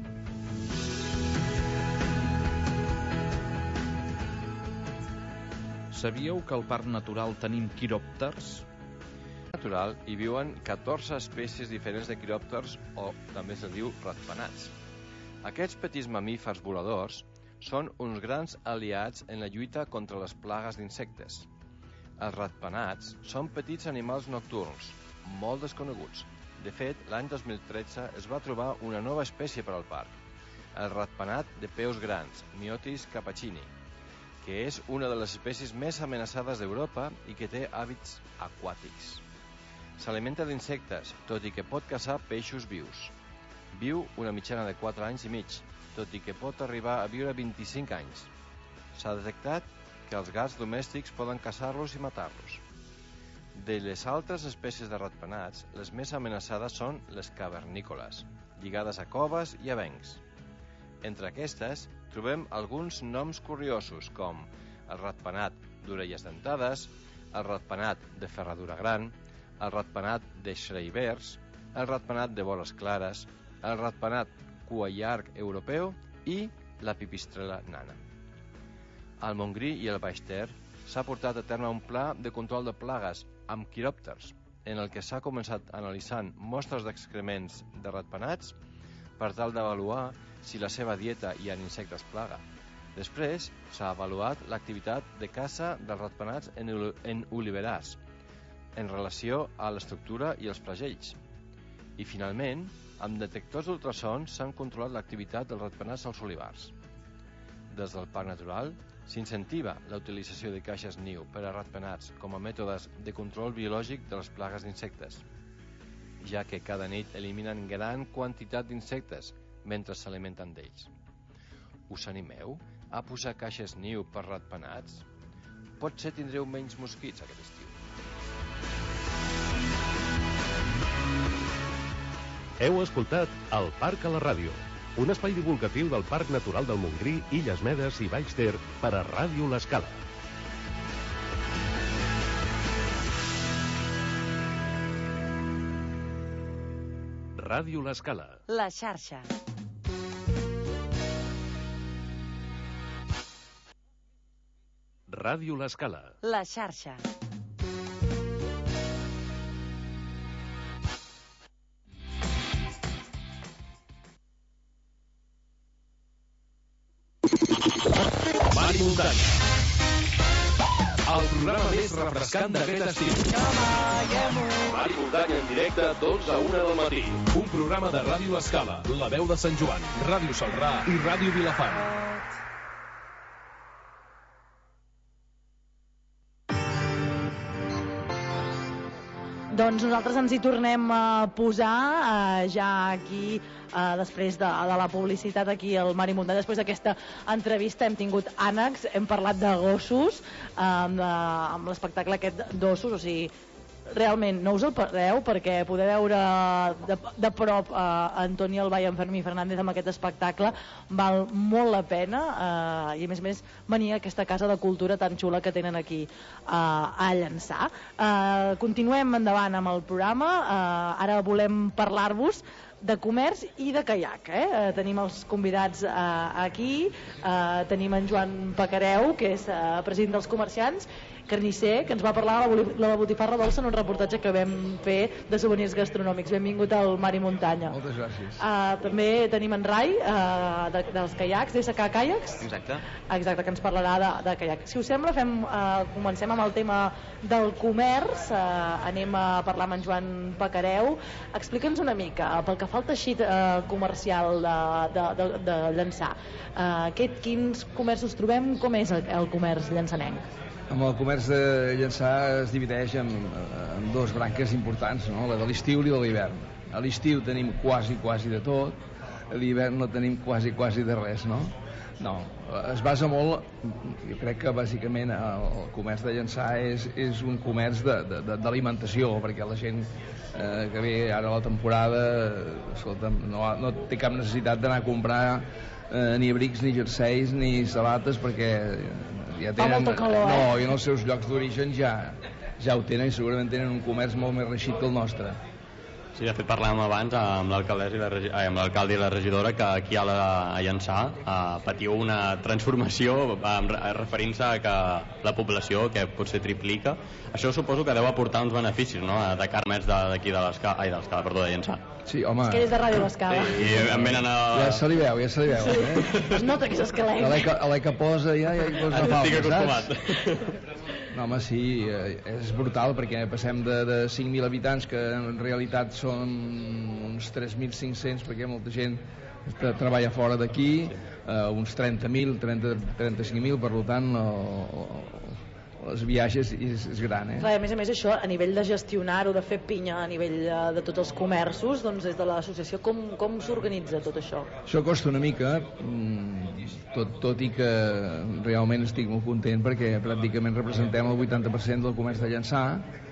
Sabíeu que al Parc Natural tenim quiròpters? Natural hi viuen catorze espècies diferents de quiròpters, o també se'ls diu ratpenats. Aquests petits mamífers voladors són uns grans aliats en la lluita contra les plagues d'insectes. Els ratpenats són petits animals nocturns, molt desconeguts. De fet, l'any dos mil tretze es va trobar una nova espècie per al parc, el ratpenat de peus grans, Myotis capuccini, que és una de les espècies més amenaçades d'Europa i que té hàbits aquàtics. S'alimenta d'insectes, tot i que pot caçar peixos vius. Viu una mitjana de quatre anys i mig, tot i que pot arribar a viure vint-i-cinc anys. S'ha detectat que els gats domèstics poden caçar-los i matar-los. De les altres espècies de ratpenats, les més amenaçades són les cavernícoles, lligades a coves i avencs. Entre aquestes, trobem alguns noms curiosos, com el ratpenat d'orelles dentades, el ratpenat de ferradura gran, el ratpenat de xreivers, el ratpenat de boles clares, el ratpenat cua llarg europeu i la pipistrela nana. Al Montgrí i al Baix Ter s'ha portat a terme un pla de control de plagues amb quiròpters, en el que s'ha començat analitzant mostres d'excrements de ratpenats per tal d'avaluar si la seva dieta hi ha insectes plaga. Després s'ha avaluat l'activitat de caça dels ratpenats en, en oliverars, en relació a l'estructura i els flagells. I finalment, amb detectors d'ultrasons s'han controlat l'activitat dels ratpenats als olivars. Des del Parc Natural s'incentiva la utilització de caixes niu per a ratpenats com a mètodes de control biològic de les plagues d'insectes, ja que cada nit eliminen gran quantitat d'insectes mentre s'alimenten d'ells. Us animeu a posar caixes niu per ratpenats? Potser tindreu menys mosquits aquest estiu. Heu escoltat El Parc a la Ràdio, un espai divulgatiu del Parc Natural del Montgrí, Illes Medes i Baix Ter per a Ràdio L'Escala. Ràdio L'Escala. La xarxa. Ràdio L'Escala. La xarxa. i muntanya. El programa més refrescant d'aquest estiu. Mar i muntanya en directe, d'onze a una del matí. Un programa de Ràdio L'Escala, La Veu de Sant Joan, Ràdio Salrà i Ràdio Vilafant. Doncs nosaltres ens hi tornem a posar eh, ja aquí, eh, després de, de la publicitat aquí al Mar i Muntanya. Després d'aquesta entrevista hem tingut ànecs, hem parlat de gossos, eh, amb, amb l'espectacle aquest d'ossos, o sigui, realment no us el perdeu, perquè poder veure de, de prop a uh, Antoni Albà i en Fermí Fernández amb aquest espectacle val molt la pena, uh, i a més a més venir a aquesta casa de cultura tan xula que tenen aquí uh, a Llançà. Uh, continuem endavant amb el programa. Uh, ara volem parlar-vos de comerç i de caiac. Eh? Uh, tenim els convidats uh, aquí, uh, tenim en Joan Pacareu, que és uh, president dels comerciants, carnisser, que ens va parlar de la botifarra dolça en un reportatge que vam fer de souvenirs gastronòmics. Benvingut al Mar i Muntanya. Moltes gràcies. Uh, també tenim en Rai, uh, de, dels caiacs, d'S K Caiacs. Exacte. Exacte, que ens parlarà de, de caiac. Si us sembla, fem, uh, comencem amb el tema del comerç. Uh, anem a parlar amb en Joan Pacareu. Explica'ns una mica, pel que fa al teixit uh, comercial de, de, de, de Llançà. Uh, aquest, quins comerços trobem? Com és el, el comerç llançanenc? Amb el comerç de Llançà es divideix en, en dos branques importants, no? La de l'estiu i de l'hivern. A l'estiu tenim quasi, quasi de tot, a l'hivern no tenim quasi, quasi de res, no? No, es basa molt, jo crec que bàsicament el comerç de Llançà és, és un comerç d'alimentació, perquè la gent eh, que ve ara a la temporada, escolta, no, no té cap necessitat d'anar a comprar eh, ni abrics, ni jerseis, ni sabates, perquè ja tenen, calor, eh? no, i en els seus llocs d'origen ja, ja ho tenen, i segurament tenen un comerç molt més reixit que el nostre. Sí, de fet parlàvem abans amb l'alcalde i, la regi... amb l'alcalde i la regidora que aquí a, la, a Llançà eh, patiu una transformació eh, referint-se a que la població que potser triplica. Això suposo que deu aportar uns beneficis, no?, de carmets d'aquí de l'Escala, ai, de l'Escala, perdó, de Llançà. Sí, home. És que és de Ràdio L'Escala. Sí, i em venen a... Ja se li veu, ja se li veu. Sí. Eh? Es nota que és escalenc. A la que posa ja, ja hi posa falta, estic acostumat. saps? No, home, sí, és brutal, perquè passem de, de cinc mil habitants, que en realitat són uns tres mil cinc-cents, perquè molta gent treballa fora d'aquí, uh, uns trenta mil, trenta, trenta-cinc mil, per tant, el, els viatges és, és gran, eh? Clar, a més a més això, a nivell de gestionar-ho, de fer pinya a nivell de, de tots els comerços, doncs des de l'associació com, com s'organitza tot això? Això costa una mica, tot, tot i que realment estic molt content perquè pràcticament representem el vuitanta per cent del comerç de Llançà,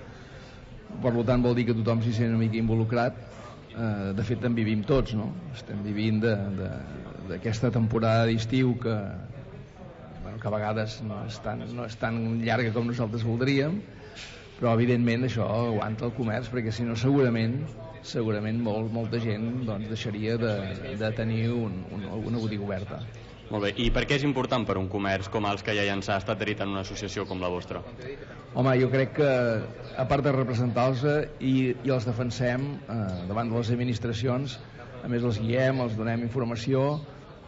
per tant vol dir que tothom s'hi sent una mica involucrat. Eh, de fet en vivim tots, no? Estem vivint d'aquesta temporada d'estiu que que a vegades no és, tan, no és tan llarga com nosaltres voldríem, però evidentment això aguanta el comerç, perquè si no segurament segurament molt, molta gent doncs, deixaria de, de tenir un, un, una botiga oberta. Molt bé, i per què és important per un comerç com els que hi ha a Llançà estar adherit en una associació com la vostra? Home, jo crec que a part de representar-los i, i els defensem eh, davant de les administracions, a més els guiem, els donem informació,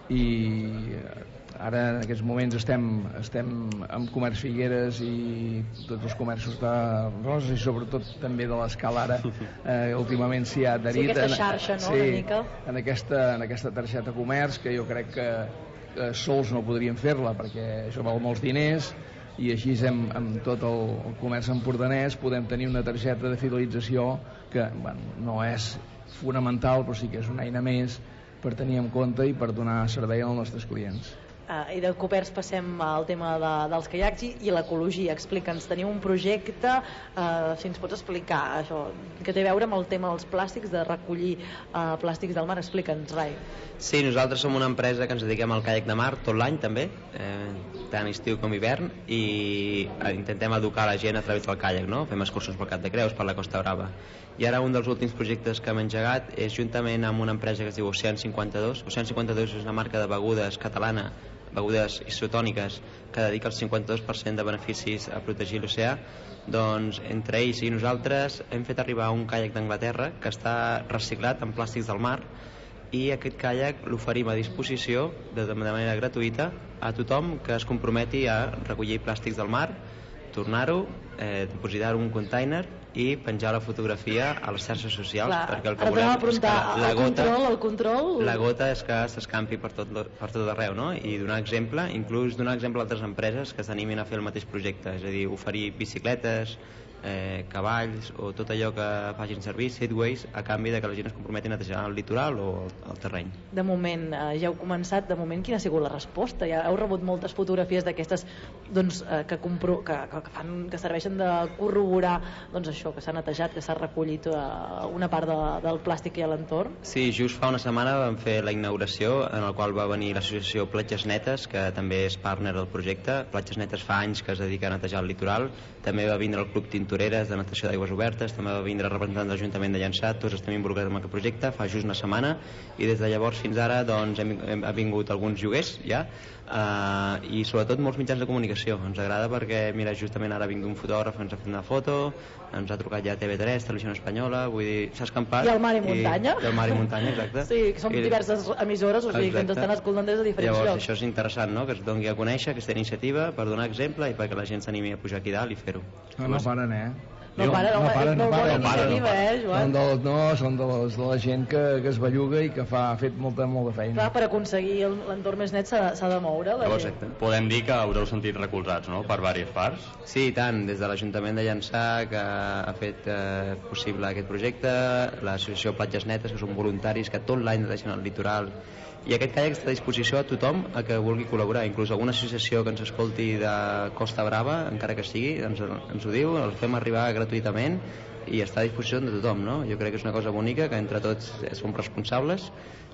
i ara en aquests moments estem, estem amb Comerç Figueres i tots els comerços de Roses i sobretot també de l'Escala ara eh, últimament s'hi ha adherit. Sí, aquesta xarxa, no? Sí, una mica. En aquesta, en aquesta targeta comerç, que jo crec que, que sols no podríem fer-la perquè això val molts diners, i així amb, amb tot el, el comerç empordanès podem tenir una targeta de fidelització que bueno, no és fonamental, però sí que és una eina més per tenir en compte i per donar servei als nostres clients. Uh, I de comerç passem al tema de, dels caiacs i, i l'ecologia. Explica'ns, teniu un projecte, uh, si ens pots explicar això, que té a veure amb el tema dels plàstics, de recollir uh, plàstics del mar. Explica'ns, Rai. Sí, nosaltres som una empresa que ens dediquem al caiac de mar tot l'any també, eh, tant estiu com hivern, i intentem educar la gent a través del caiac, no? Fem excursions pel Cap de Creus, per la Costa Brava. I ara un dels últims projectes que hem engegat és juntament amb una empresa que es diu Ocean cinquanta-dos. Ocean cinquanta-dos és una marca de begudes catalana, begudes isotòniques, que dedica el cinquanta-dos per cent de beneficis a protegir l'oceà. Doncs entre ells i nosaltres hem fet arribar un caiac d'Anglaterra que està reciclat en plàstics del mar, i aquest caiac l'oferim a disposició de, de manera gratuïta a tothom que es comprometi a recollir plàstics del mar, tornar-ho, eh, depositar-ho en un container i penjar la fotografia a les xarxes socials. Clar, perquè el que ara volem t'anava a és que preguntar, la el gota, control, el control... la gota és que s'escampi per tot, per tot arreu, no? I donar exemple, inclús donar exemple a altres empreses que s'animin a fer el mateix projecte, és a dir, oferir bicicletes, eh, cavalls o tot allò que facin servir, Segways, a canvi de que la gent es comprometi a netejar el litoral o el, el terreny. De moment, eh, ja heu començat, de moment quina ha sigut la resposta? Ja heu rebut moltes fotografies d'aquestes doncs, eh, que, compro, que, que, fan, que serveixen de corroborar doncs, això, que s'ha netejat, que s'ha recollit eh, una part de, del plàstic que hi ha a l'entorn? Sí, just fa una setmana vam fer la inauguració en el qual va venir l'associació Platges Netes, que també és partner del projecte. Platges Netes fa anys que es dedica a netejar el litoral, també va vindre el Club Tintoreres de natació d'aigües obertes, també va vindre representant de l'Ajuntament de Llançà, tots estem involucrats en aquest projecte, fa just una setmana, i des de llavors fins ara doncs, hem, hem, ha vingut alguns lloguers ja, uh, i sobretot molts mitjans de comunicació. Ens agrada perquè, mira, justament ara ha vingut un fotògraf, ens ha fet una foto, ens ha trucat ja T V tres, Televisió Espanyola, vull dir, s'ha escampat. I el Mar i Muntanya. I, i el Mar i Muntanya, exacte. Sí, que són I, diverses emissores, o sigui, exacte, que ens estan escoltant des de diferents llavors, llocs. Això és interessant, no?, que es doni a conèixer aquesta iniciativa per donar exemple i perquè la gent s'animi a pujar aquí dalt i fer-ho. No, no paren, eh? No para, no, no para, no, no para, no para, no para. Eh, Joan? Són de, no, són de, les, de la gent que, que es belluga i que fa, ha fet molta, molta feina. Clar, per aconseguir l'entorn més net s'ha de moure la Llavors, gent. Podem dir que haureu sentit recolzats, no?, per diverses parts. Sí, i tant, des de l'Ajuntament de Llançà, que ha fet eh, possible aquest projecte, l'associació Platges Netes, que són voluntaris que tot l'any netegen el litoral, i aquest caiac està a disposició a tothom a que vulgui col·laborar, inclús alguna associació que ens escolti de Costa Brava, encara que sigui, ens, ens ho diu, el fem arribar gratuïtament i està a disposició de tothom, no? Jo crec que és una cosa bonica, que entre tots som responsables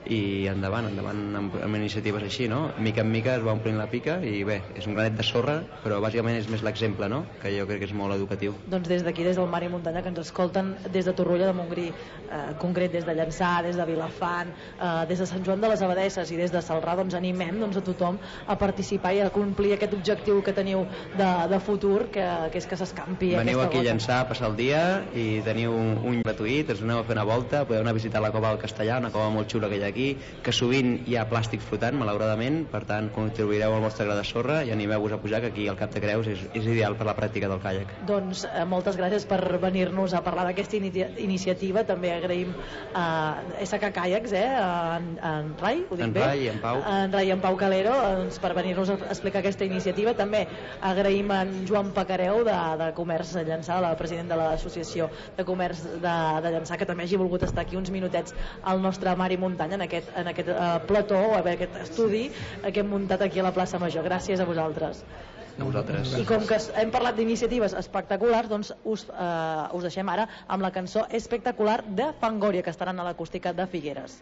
i endavant, endavant amb, amb iniciatives així, no? Mica en mica es va omplint la pica i bé, és un granet de sorra, però bàsicament és més l'exemple, no?, que jo crec que és molt educatiu. Doncs des d'aquí, des del Mar i Muntanya, que ens escolten des de Torroella de Montgrí, eh, concret des de Llançà, des de Vilafant, eh, des de Sant Joan de les Abadesses i des de Celrà, doncs animem doncs, a tothom a participar i a complir aquest objectiu que teniu de, de futur, que, que és que s'escampi aquesta gota. Veniu aquí a Llançà a passar el dia i teniu un, un gratuït, us aneu a fer una volta, podeu anar a visitar la cova del Castellà, una cova molt xula que hi ha aquí, que sovint hi ha plàstic flotant, malauradament, per tant contribuireu al vostre gra de sorra i animeu-vos a pujar, que aquí al Cap de Creus és, és ideal per la pràctica del caiac. Doncs eh, moltes gràcies per venir-nos a parlar d'aquesta ini iniciativa. També agraïm a eh, S K Kayaks, eh, en, en Rai, ho dic en bé? Rai i en Pau. En Rai i en Pau Calero, doncs, per venir-nos a explicar aquesta iniciativa. També agraïm a en Joan Pacareu, de, de Comerç Llançà, la president de l'Associació de Comerç de, de Llançà, que també hagi volgut estar aquí uns minutets al nostre Mar i Muntanya, en aquest, en aquest uh, plató, o aquest estudi que hem muntat aquí a la plaça Major. Gràcies a vosaltres. A vosaltres. I com que hem parlat d'iniciatives espectaculars, doncs us, uh, us deixem ara amb la cançó Espectacular de Fangoria, que estaran a l'acústica de Figueres.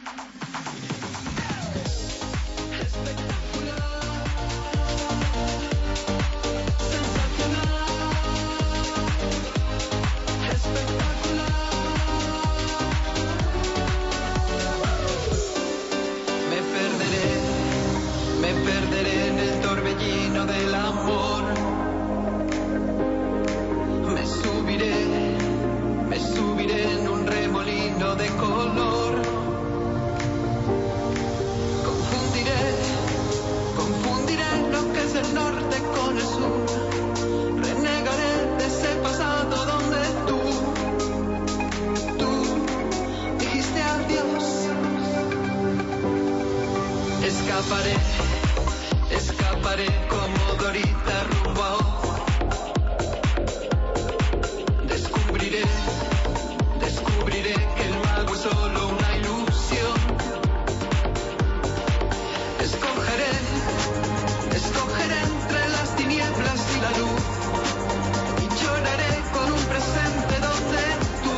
Del amor, me subiré, me subiré en un remolino de color, confundiré, confundiré lo que es el norte con el sur, renegaré de ese pasado donde tú, tú dijiste adiós, escaparé. Escaparé como Dorita rumbo a Oz. Descubriré, descubriré que el mago es solo una ilusión. Escogeré, escogeré entre las tinieblas y la luz. Y lloraré con un presente donde tú,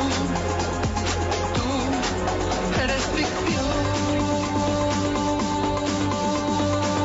tú eres ficción.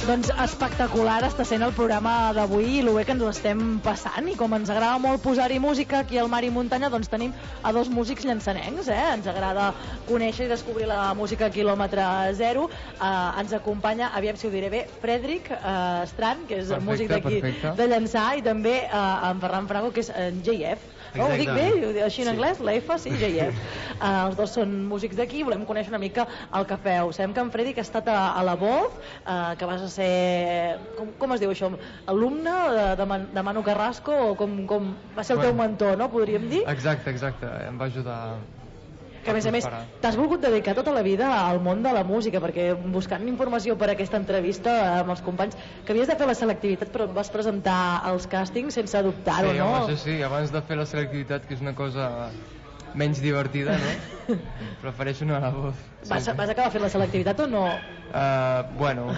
Doncs espectacular està sent el programa d'avui i el bé que ens ho estem passant, i com ens agrada molt posar-hi música aquí al Mar i Muntanya, doncs tenim a dos músics llançanencs, eh? Ens agrada conèixer i descobrir la música a quilòmetre zero. Uh, ens acompanya, aviam si ho diré bé, Fredrik uh, Strand, que és perfecte, músic d'aquí de Llançà, i també uh, en Ferran Frago, que és en J F. Oh, ho dic bé? Ho dic així en sí. Anglès? La F, sí, J F. Uh, els dos són músics d'aquí, volem conèixer una mica el que feu. Sabem que en Fredrik ha estat a, a la Voz, uh, que vas a ser, com, com es diu això, alumne de, de, Man, de Manu Carrasco, o com, com va ser el teu mentor, no? Podríem dir? Exacte, exacte, em va ajudar. Que a més a més t'has volgut dedicar tota la vida al món de la música, perquè buscant informació per a aquesta entrevista amb els companys, que havies de fer la selectivitat però et vas presentar als càstings sense dubtar-ho, sí, no? Home, sí, sí, abans de fer la selectivitat, que és una cosa menys divertida, no? Prefereixo anar a la Voz. Sí, vas, sí. vas acabar fent la selectivitat o no? Uh, bueno,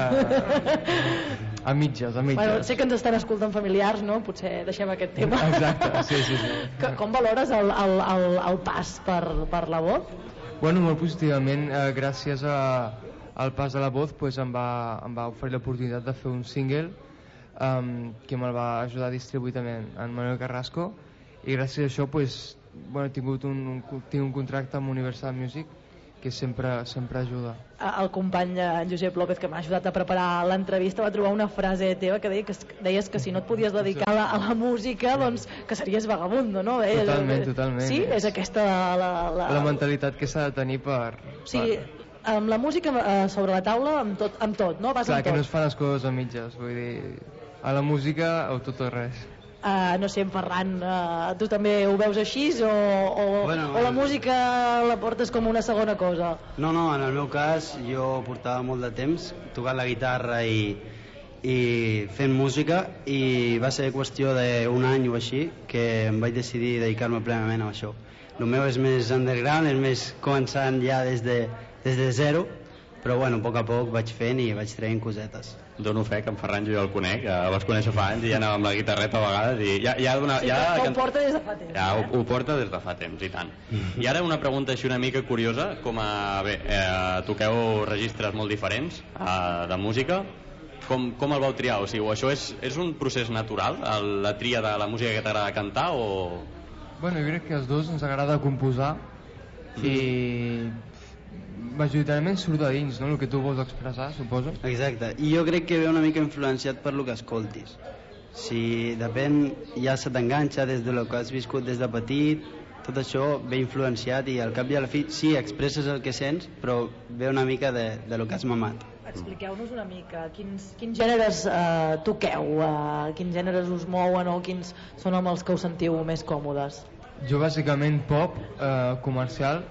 uh, a mitges, a mitges. Bueno, sé que ens estan escoltant familiars, no? Potser deixem aquest tema. Exacte, sí, sí, sí. Que, com valores el, el, el, el pas per, per la Voz? Bueno, molt positivament. Uh, gràcies a, al pas de la Voz pues, em, va, em va oferir l'oportunitat de fer un single um, que me'l va ajudar a distribuir també en Manuel Carrasco, i gràcies a això pues, bueno, he tingut un, un, tinc un contracte amb Universal Music que sempre, sempre ajuda. El company en Josep López, que m'ha ajudat a preparar l'entrevista, va trobar una frase teva que, deia que deies que si no et podies dedicar a la, a la música, doncs que series vagabundo, no? Eh? Totalment, totalment. Sí? És aquesta la... La, la mentalitat que s'ha de tenir per... Sí, per... amb la música eh, sobre la taula, amb tot, amb tot no? Vas Clar, amb tot. Que no es fan les coses a mitges, vull dir, a la música o tot o res. Uh, no sé, en Ferran, uh, tu també ho veus així o, o, bueno, o la música la portes com una segona cosa? No, no, en el meu cas jo portava molt de temps tocant la guitarra i, i fent música, i va ser qüestió d'un any o així que em vaig decidir dedicar-me plenament a això. El meu és més underground, és més començant ja des de, des de zero, però bueno, a poc a poc vaig fent i vaig traient cosetes. Dono fe que en Ferran jo ja el conec, el vas conèixer fa anys i ja anava amb la guitarreta a vegades i ja, ja, dona, sí, ja ho porta des de fa temps. Ja, ho, ho porta des de fa temps, i tant. I ara una pregunta així una mica curiosa, com a... Bé, eh, toqueu registres molt diferents eh, de música, com, com el vau triar? O sigui, això és, és un procés natural, el, la tria de la música que t'agrada cantar, o...? Bueno, jo crec que als dos ens agrada composar i... majoritàriament surt de dins, no? El que tu vols expressar, suposo. Exacte, i jo crec que ve una mica influenciat per lo que escoltis. Si depèn, ja se t'enganxa des de lo que has viscut des de petit, tot això ve influenciat i al cap i a la fi sí, expresses el que sents, però ve una mica de, de lo que has mamat. Expliqueu-nos una mica quins, quins gèneres eh, toqueu, eh, quins gèneres us mouen o quins són amb els que us sentiu més còmodes. Jo bàsicament pop, eh, comercial,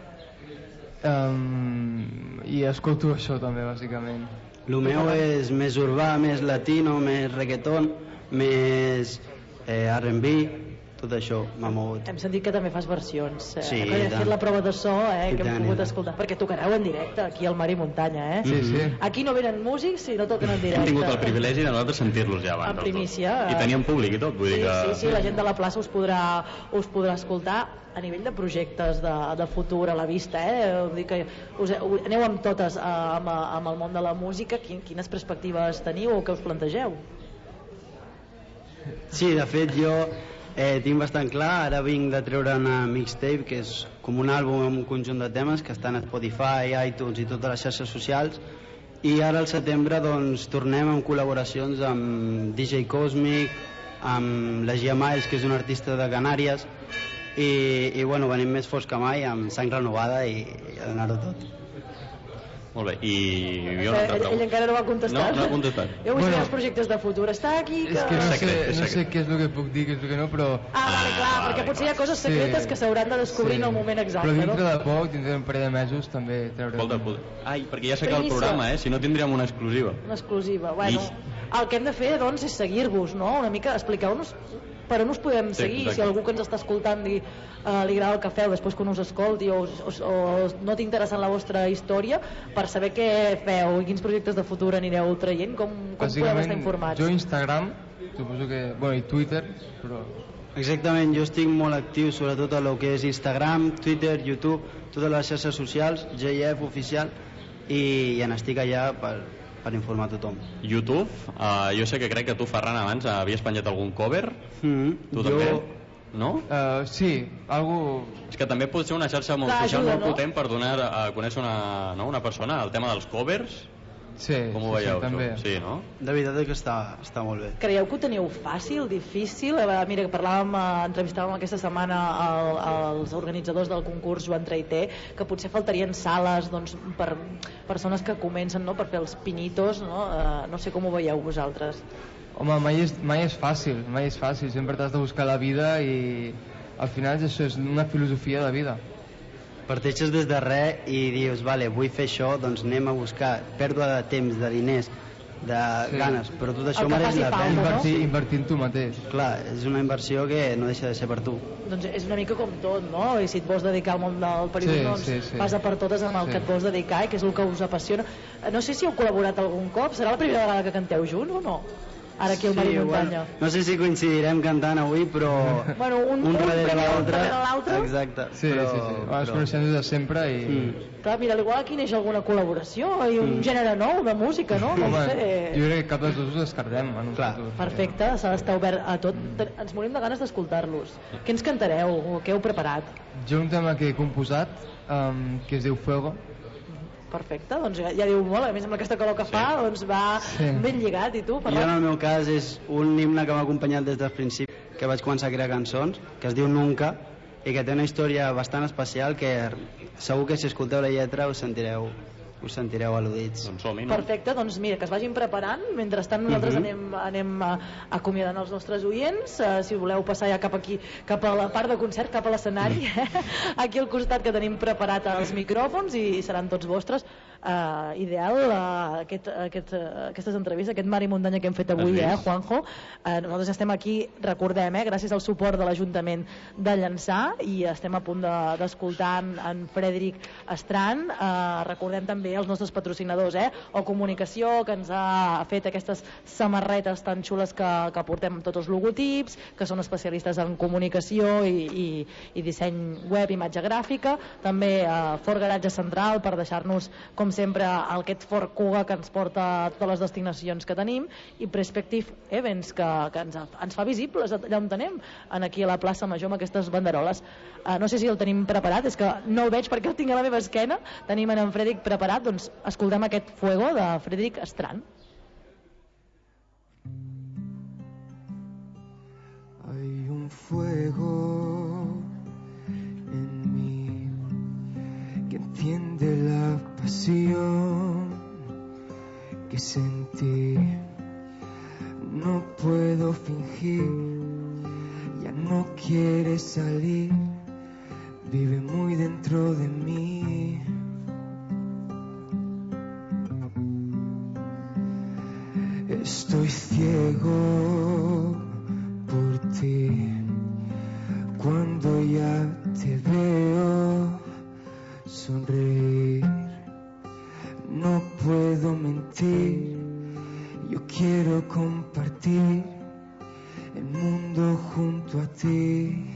Um, i escolto això també bàsicament. El meu és més urbà, més latino, més reggaeton, més eh, R and B, tot això m'ha mogut. Hem sentit que també fas versions, eh? Sí, que hem fet la prova de so, eh? I que hem tant, pogut escoltar, perquè tocareu en directe aquí al Mar i Muntanya, eh? Sí, sí. Aquí no venen músics i no toquen en directe. Hem tingut el privilegi de nosaltres sentir-los ja abans. En primícia. I teníem públic i tot, vull sí, dir que... Sí, sí, la gent de la plaça us podrà, us podrà escoltar. A nivell de projectes de, de futur a la vista, eh? Vull dir que us, aneu amb totes eh, amb, amb el món de la música. Quin, quines perspectives teniu o què us plantegeu? Sí, de fet jo eh, tinc bastant clar, ara vinc de treure una mixtape que és com un àlbum amb un conjunt de temes que estan a Spotify, iTunes i totes les xarxes socials, i ara al setembre doncs tornem amb col·laboracions amb D J Cosmic, amb la Gia Miles, que és una artista de Canàries, i, i bueno, venim més forts que mai, amb sang renovada i, i a donar-ho tot. Molt bé, i jo una altra ell, ell encara no va contestar. No, no ha contestat. Jo vull bueno, saber els projectes de futur. Està aquí... Que... És que no sé, no sé què és el que puc dir, què és el que no, però... Ah, vale, clar, ah, perquè potser hi ha coses secretes sí, que s'hauran de descobrir sí. en el moment exacte, però dintre no? de poc, dintre d'un parell de mesos, també treurem... Escolta, ai, perquè ja s'acaba el programa, eh? Si no tindríem una exclusiva. Una exclusiva, bueno. I... El que hem de fer, doncs, és seguir-vos, no? Una mica, expliqueu-nos per on us podem sí, seguir, exacte. Si algú que ens està escoltant li, uh, li agrada el que feu, després quan us escolti o, o, o no t'interessa la vostra història, per saber què feu i quins projectes de futur anireu traient, com, com podem estar informats? Jo Instagram, suposo que... Bueno, i Twitter, però... Exactament, jo estic molt actiu sobretot a lo que és Instagram, Twitter, YouTube, totes les xarxes socials, J F oficial, i, i en estic allà per, per informar tothom. YouTube, uh, jo sé que crec que tu, Ferran, abans havies penjat algun cover. Mm, tu jo... també? No? Uh, sí, algú... És que també pot ser una xarxa molt, Clar, social ajuda, molt no? potent per donar a conèixer una, no? una persona, el tema dels covers. Sí, com ho sí, veieu, sí, també. Sí, no? De veritat que està, està molt bé. Creieu que ho teniu fàcil, difícil? Eh, Mira, que parlàvem, eh, entrevistàvem aquesta setmana el, els organitzadors del concurs Joan Traité, que potser faltarien sales doncs, per persones que comencen, no?, per fer els pinitos, no? Eh, no sé com ho veieu vosaltres. Home, mai és, mai és fàcil, mai és fàcil. Sempre t'has de buscar la vida i al final això és una filosofia de vida. Parteixes des de res i dius, vale, vull fer això, doncs anem a buscar, pèrdua de temps, de diners, de Sí. ganes, però tot això El que mereix faci la falta, pena. no? Invertir, invertir en tu mateix. Clar, és una inversió que no deixa de ser per tu. Doncs és una mica com tot, no? I si et vols dedicar al món del periodisme, Sí, doncs sí, sí. vas a per totes amb el Sí. que et vols dedicar i que és el que us apassiona. Eh, No sé si heu col·laborat algun cop, serà la primera vegada que canteu junts o no? Ara aquí al Mari Muntanya. Bueno, no sé si coincidirem cantant avui, però Bueno, un, un darrere primer, un l'altre. darrere l'altre. Exacte. Sí, però, sí, sí. Ens però... coneixem des de sempre i... Mm. Clar, mira, igual aquí neix alguna col·laboració i un Mm. gènere nou de música, no? No ho Home, sé. jo crec que cap dels dos ho descartem en un Clar. futur. Perfecte, s'ha d'estar obert a tot. Ens morim de ganes d'escoltar-los. Què ens cantareu? O què heu preparat? Jo un tema que he composat, um, que es diu Fuego. Perfecte, doncs ja, ja diu molt, a més amb aquesta calor que fa, doncs va Sí. ben lligat. I tu, Jo en Ferran? el meu cas és un himne que m'ha acompanyat des del principi, que vaig començar a crear cançons, que es diu Nunca, i que té una història bastant especial que segur que si escolteu la lletra us sentireu, us sentireu al·ludits. Doncs som-hi, no? Perfecte, doncs mira, que es vagin preparant. Mentrestant nosaltres Mhm. anem, anem uh, acomiadant els nostres oients. Uh, si voleu passar ja cap aquí, cap a la part de concert, cap a l'escenari, eh? Aquí al costat que tenim preparat els micròfons i seran tots vostres. Uh, ideal uh, aquest, aquest, uh, aquestes entrevistes, aquest Mar i Muntanya que hem fet avui, eh, Juanjo. Uh, nosaltres estem aquí, recordem, eh, gràcies al suport de l'Ajuntament de Llançà, i estem a punt de- d'escoltar de, en, en Frederic Estran. Uh, recordem també els nostres patrocinadors, eh, o Comunicació, que ens ha fet aquestes samarretes tan xules que, que portem amb tots els logotips, que són especialistes en comunicació i, i, i disseny web, imatge gràfica. També uh, Ford Garatge Central, per deixar-nos, com sempre, aquest Ford Kuga que ens porta a totes les destinacions que tenim, i Perspective Events, que, que ens, ens fa visibles allà on tenem, en aquí a la plaça Major amb aquestes banderoles. Uh, no sé si el tenim preparat, és que no el veig perquè el tinc a la meva esquena. Tenim en Frederic preparat, doncs escoltem aquest Fuego de Frederic Estran. Hay un fuego en mí que enciende la pasión que sentí. No puedo fingir, ya no quiere salir, vive muy dentro de mí. Estoy ciego por ti, cuando ya te veo sonreír, no puedo mentir, yo quiero compartir el mundo junto a ti.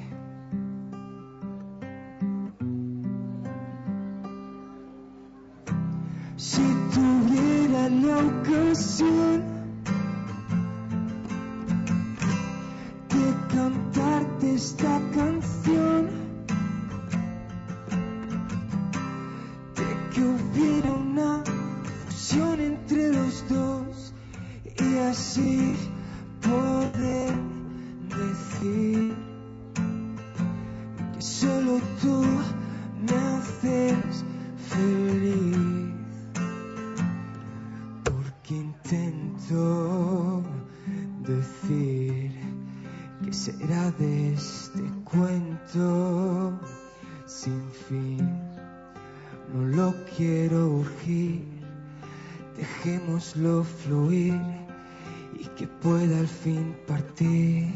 Si tuviera la ocasión de cantarte esta canción, de que hubiera una fusión entre los dos y así poder decir que solo tú me haces feliz, porque intento decir que será de este cuento sin fin. No lo quiero urgir, dejémoslo fluir y que pueda al fin partir.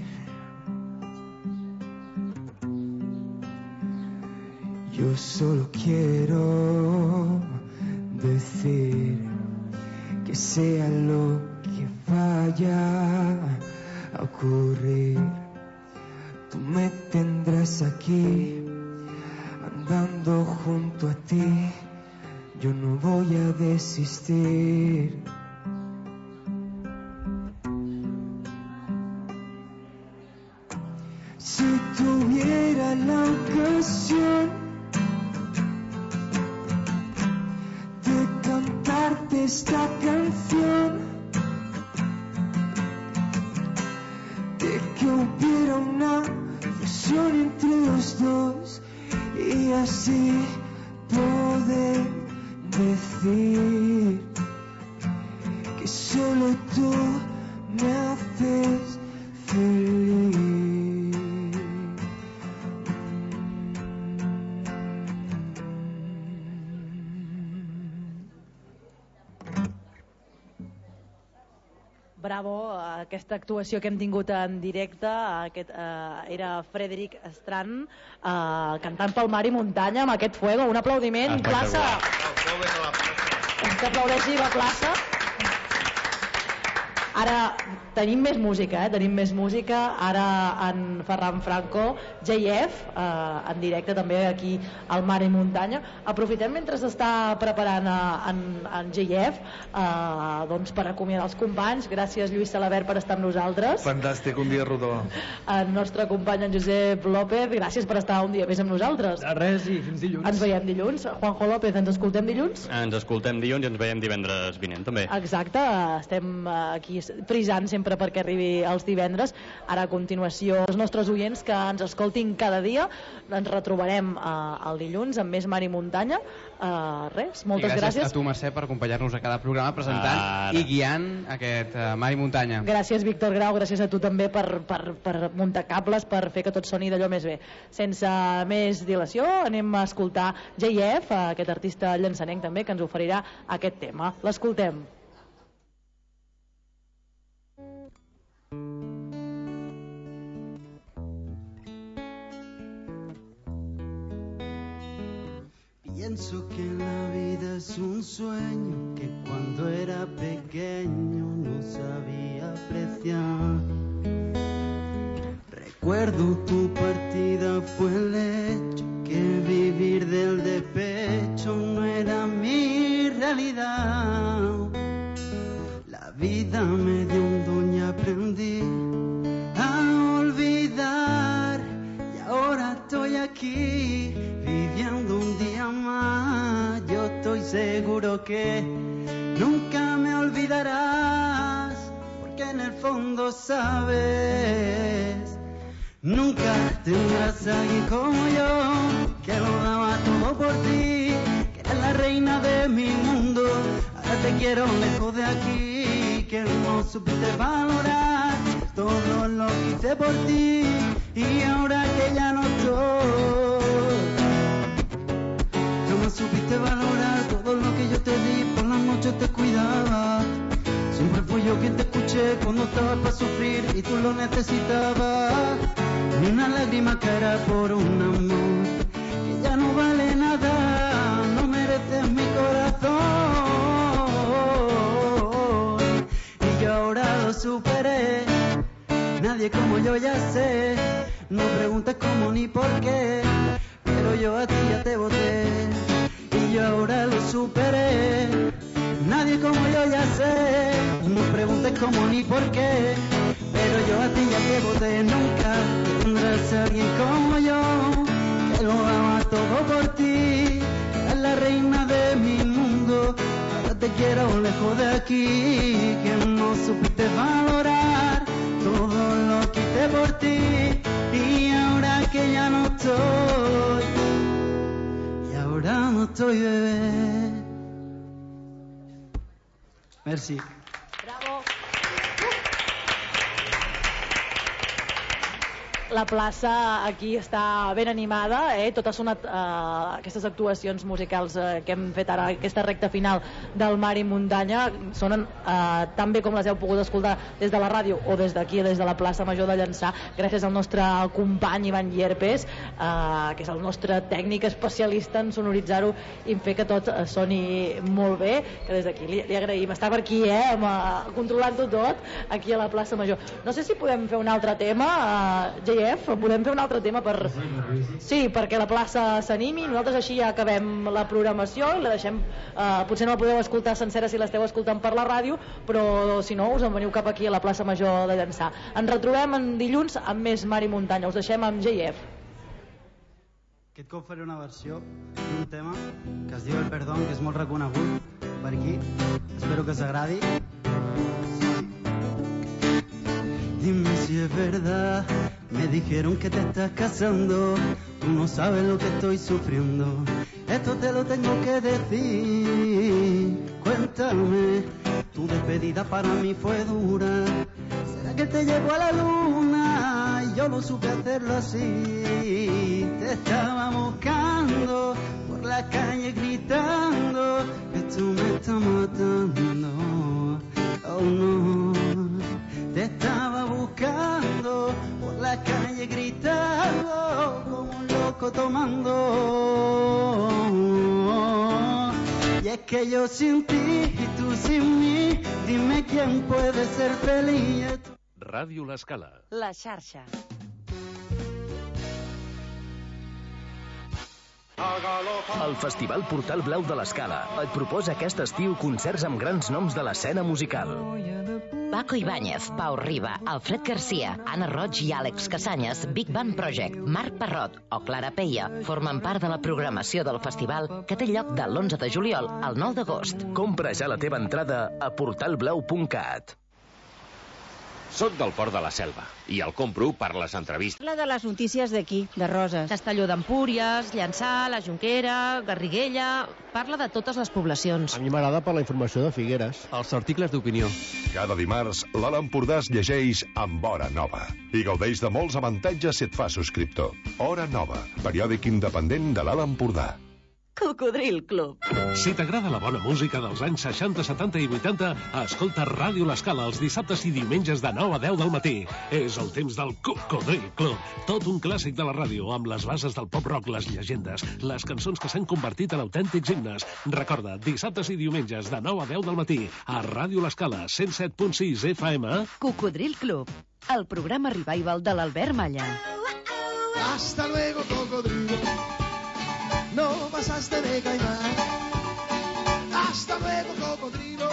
Yo solo quiero decir que sea lo que vaya a ocurrir, tú me tendrás aquí, andando junto a ti, yo no voy a desistir. Si tuviera la ocasión de cantarte esta canción, de que hubiera una fusión entre los dos y así poder decir que solo tú me haces feliz. Bravo, aquesta actuació que hem tingut en directe, aquest, uh, era Frederic Strand, uh, cantant pel mar i muntanya amb aquest Fuego. Un aplaudiment, plaça! Que aplaudeixi la plaça. Ara tenim més música, eh? tenim més música. Ara en Ferran Franco, J F, eh, en directe també aquí al Mar i Muntanya. Aprofitem mentre s'està preparant eh, en, en J F eh, doncs per acomiadar els companys. Gràcies, Lluís Salabert, per estar amb nosaltres. Fantàstic, un dia rodó. El nostre company, en Josep López, gràcies per estar un dia més amb nosaltres. De res, i fins dilluns. Ens veiem dilluns. Juanjo López, ens escoltem dilluns? Ens escoltem dilluns i ens veiem divendres vinent també. Exacte, estem aquí frisant sempre perquè arribi els divendres. Ara a continuació els nostres oients que ens escoltin cada dia, ens retrobarem eh, el dilluns amb més Mar i Muntanya. Eh, res, moltes I gràcies, gràcies a tu, Mercè, per acompanyar-nos a cada programa presentant Ara. i guiant aquest uh, Mar i Muntanya. Gràcies, Víctor Grau, gràcies a tu també per, per, per muntar cables, per fer que tot soni d'allò més bé. Sense més dilació, anem a escoltar J F, aquest artista llançanenc també, que ens oferirà aquest tema. L'escoltem. Pienso que la vida es un sueño que cuando era pequeño no sabía apreciar. Recuerdo tu partida fue el hecho que vivir del despecho no era mi realidad. La vida me dio un don y aprendí a olvidar y ahora estoy aquí viviendo un día más. Yo estoy seguro que nunca me olvidarás, porque en el fondo sabes, nunca tendrás a alguien como yo, que lo daba todo por ti, que eres la reina de mi mundo. Ahora te quiero lejos de aquí, que no supiste valorar todo lo que hice por ti, y ahora que ya no estoy, no supiste valorar todo lo que yo te di, por las noches te cuidaba. Siempre fui yo quien te escuché cuando estabas para sufrir y tú lo necesitabas. Ni una lágrima caerá por un amor que ya no vale nada, no mereces mi corazón. Y yo ahora lo superé, nadie como yo ya sé. No preguntes cómo ni por qué, pero yo a ti ya te boté. Y yo ahora lo superé, nadie como yo ya sé. No preguntes cómo ni por qué, pero yo a ti ya te boté. Nunca tendrás a alguien como yo, que lo ama todo por ti. Es la reina de mi mundo, ahora te quiero lejos de aquí. Que no supiste valorar todo lo que hice por ti, y ahora que ya no estoy, y ahora no estoy, bebé. Merci. Bravo. La plaça aquí està ben animada, eh? Tot ha sonat eh, aquestes actuacions musicals eh, que hem fet ara, aquesta recta final del Mar i Muntanya, sonen eh, tan bé com les heu pogut escoltar des de la ràdio o des d'aquí, des de la plaça Major de Llançà, gràcies al nostre company Ivan Llerpes, eh, que és el nostre tècnic especialista en sonoritzar-ho i en fer que tot eh, soni molt bé, que des d'aquí li, li agraïm. Està per aquí, eh, amb, uh, controlant-ho tot, aquí a la plaça Major. No sé si podem fer un altre tema, eh, J F, podem fer un altre tema per... Sí, perquè la plaça s'animi, nosaltres així ja acabem la programació i la deixem, eh, potser no la podeu escoltar sencera si l'esteu escoltant per la ràdio, però si no us en veniu cap aquí a la plaça Major de Llançà. Ens retrobem en dilluns amb més Mar i Muntanya, us deixem amb J F. Aquest cop faré una versió d'un tema que es diu El Perdón, que és molt reconegut per aquí, espero que us agradi. Dime si es verdad, me dijeron que te estás casando, tú no sabes lo que estoy sufriendo, esto te lo tengo que decir. Cuéntame, tu despedida para mí fue dura, será que te llevo a la luna y yo no supe hacerlo así. Te estaba buscando por la calle gritando que tú me estás matando, oh no. Te estaba buscando por la calle gritando como un loco tomando. Y es que yo sin ti y tú sin mí, dime quién puede ser feliz. Ràdio L'Escala. La xarxa. El Festival Portal Blau de l'Escala et proposa aquest estiu concerts amb grans noms de l'escena musical. Paco Ibáñez, Pau Riba, Alfred Garcia, Anna Roig i Àlex Casanyes, Big Band Project, Marc Parrot o Clara Peia formen part de la programació del festival que té lloc de l'onze de juliol al nou d'agost. Compra ja la teva entrada a portal blau punt cat. Soc del Port de la Selva i el compro per les entrevistes. La de les notícies d'aquí, de Roses. Castelló d'Empúries, Llançà, la Jonquera, Garriguella... Parla de totes les poblacions. A mi m'agrada per la informació de Figueres. Els articles d'opinió. Cada dimarts, l'Alt Empordà es llegeix amb Hora Nova i gaudeix de molts avantatges si et fa subscriptor. Hora Nova, periòdic independent de l'Alt Empordà. Cocodril Club. Si t'agrada la bona música dels anys seixanta, setanta i vuitanta, escolta Ràdio L'Escala els dissabtes i diumenges de nou a deu del matí. És el temps del Cocodril Club. Tot un clàssic de la ràdio, amb les bases del pop-rock, les llegendes, les cançons que s'han convertit en autèntics himnes. Recorda, dissabtes i diumenges de nou a deu del matí, a Ràdio L'Escala, cent set punt sis F M. Cocodril Club, el programa revival de l'Albert Malla. Hasta luego, cocodrilo. No pasaste de caimán. Hasta luego, cocodrilo.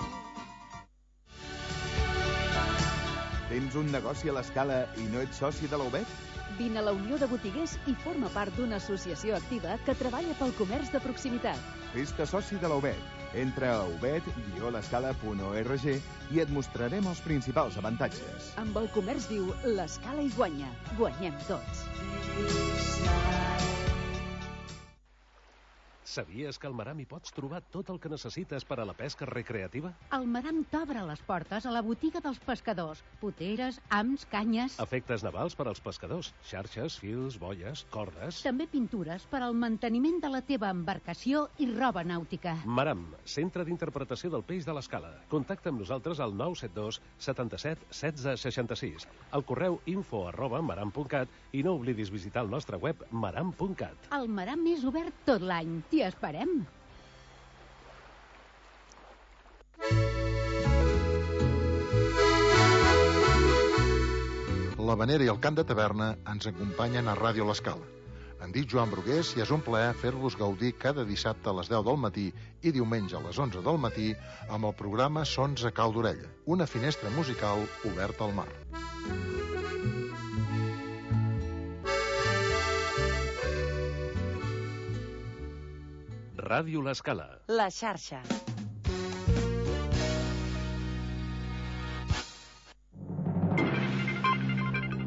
Tens un negoci a l'Escala i no ets soci de la U B E T? Vine a la Unió de Botiguers i forma part d'una associació activa que treballa pel comerç de proximitat. Fes-te soci de la U B E T. Entra a ubet guió l'escala punt org i et mostrarem els principals avantatges. Amb el comerç viu, l'Escala hi guanya. Guanyem tots. Sabies que al Maram hi pots trobar tot el que necessites per a la pesca recreativa? El Maram t'obre les portes a la botiga dels pescadors. Poteres, hams, canyes... Efectes navals per als pescadors. Xarxes, fils, boies, cordes... També pintures per al manteniment de la teva embarcació i roba nàutica. Maram, centre d'interpretació del peix de l'Escala. Contacta amb nosaltres al nou set dos setanta-set setze seixanta-sis. Al correu info arroba maram punt cat i no oblidis visitar el nostre web maram punt cat. El Maram és obert tot l'any. T'hi esperem. L'Havanera i el Cant de Taverna ens acompanyen a Ràdio L'Escala. Em dic Joan Brugués i és un plaer fer-vos gaudir cada dissabte a les deu del matí i diumenge a les onze del matí amb el programa Sons a Cal d'Orella, una finestra musical oberta al mar. Ràdio L'Escala. La xarxa.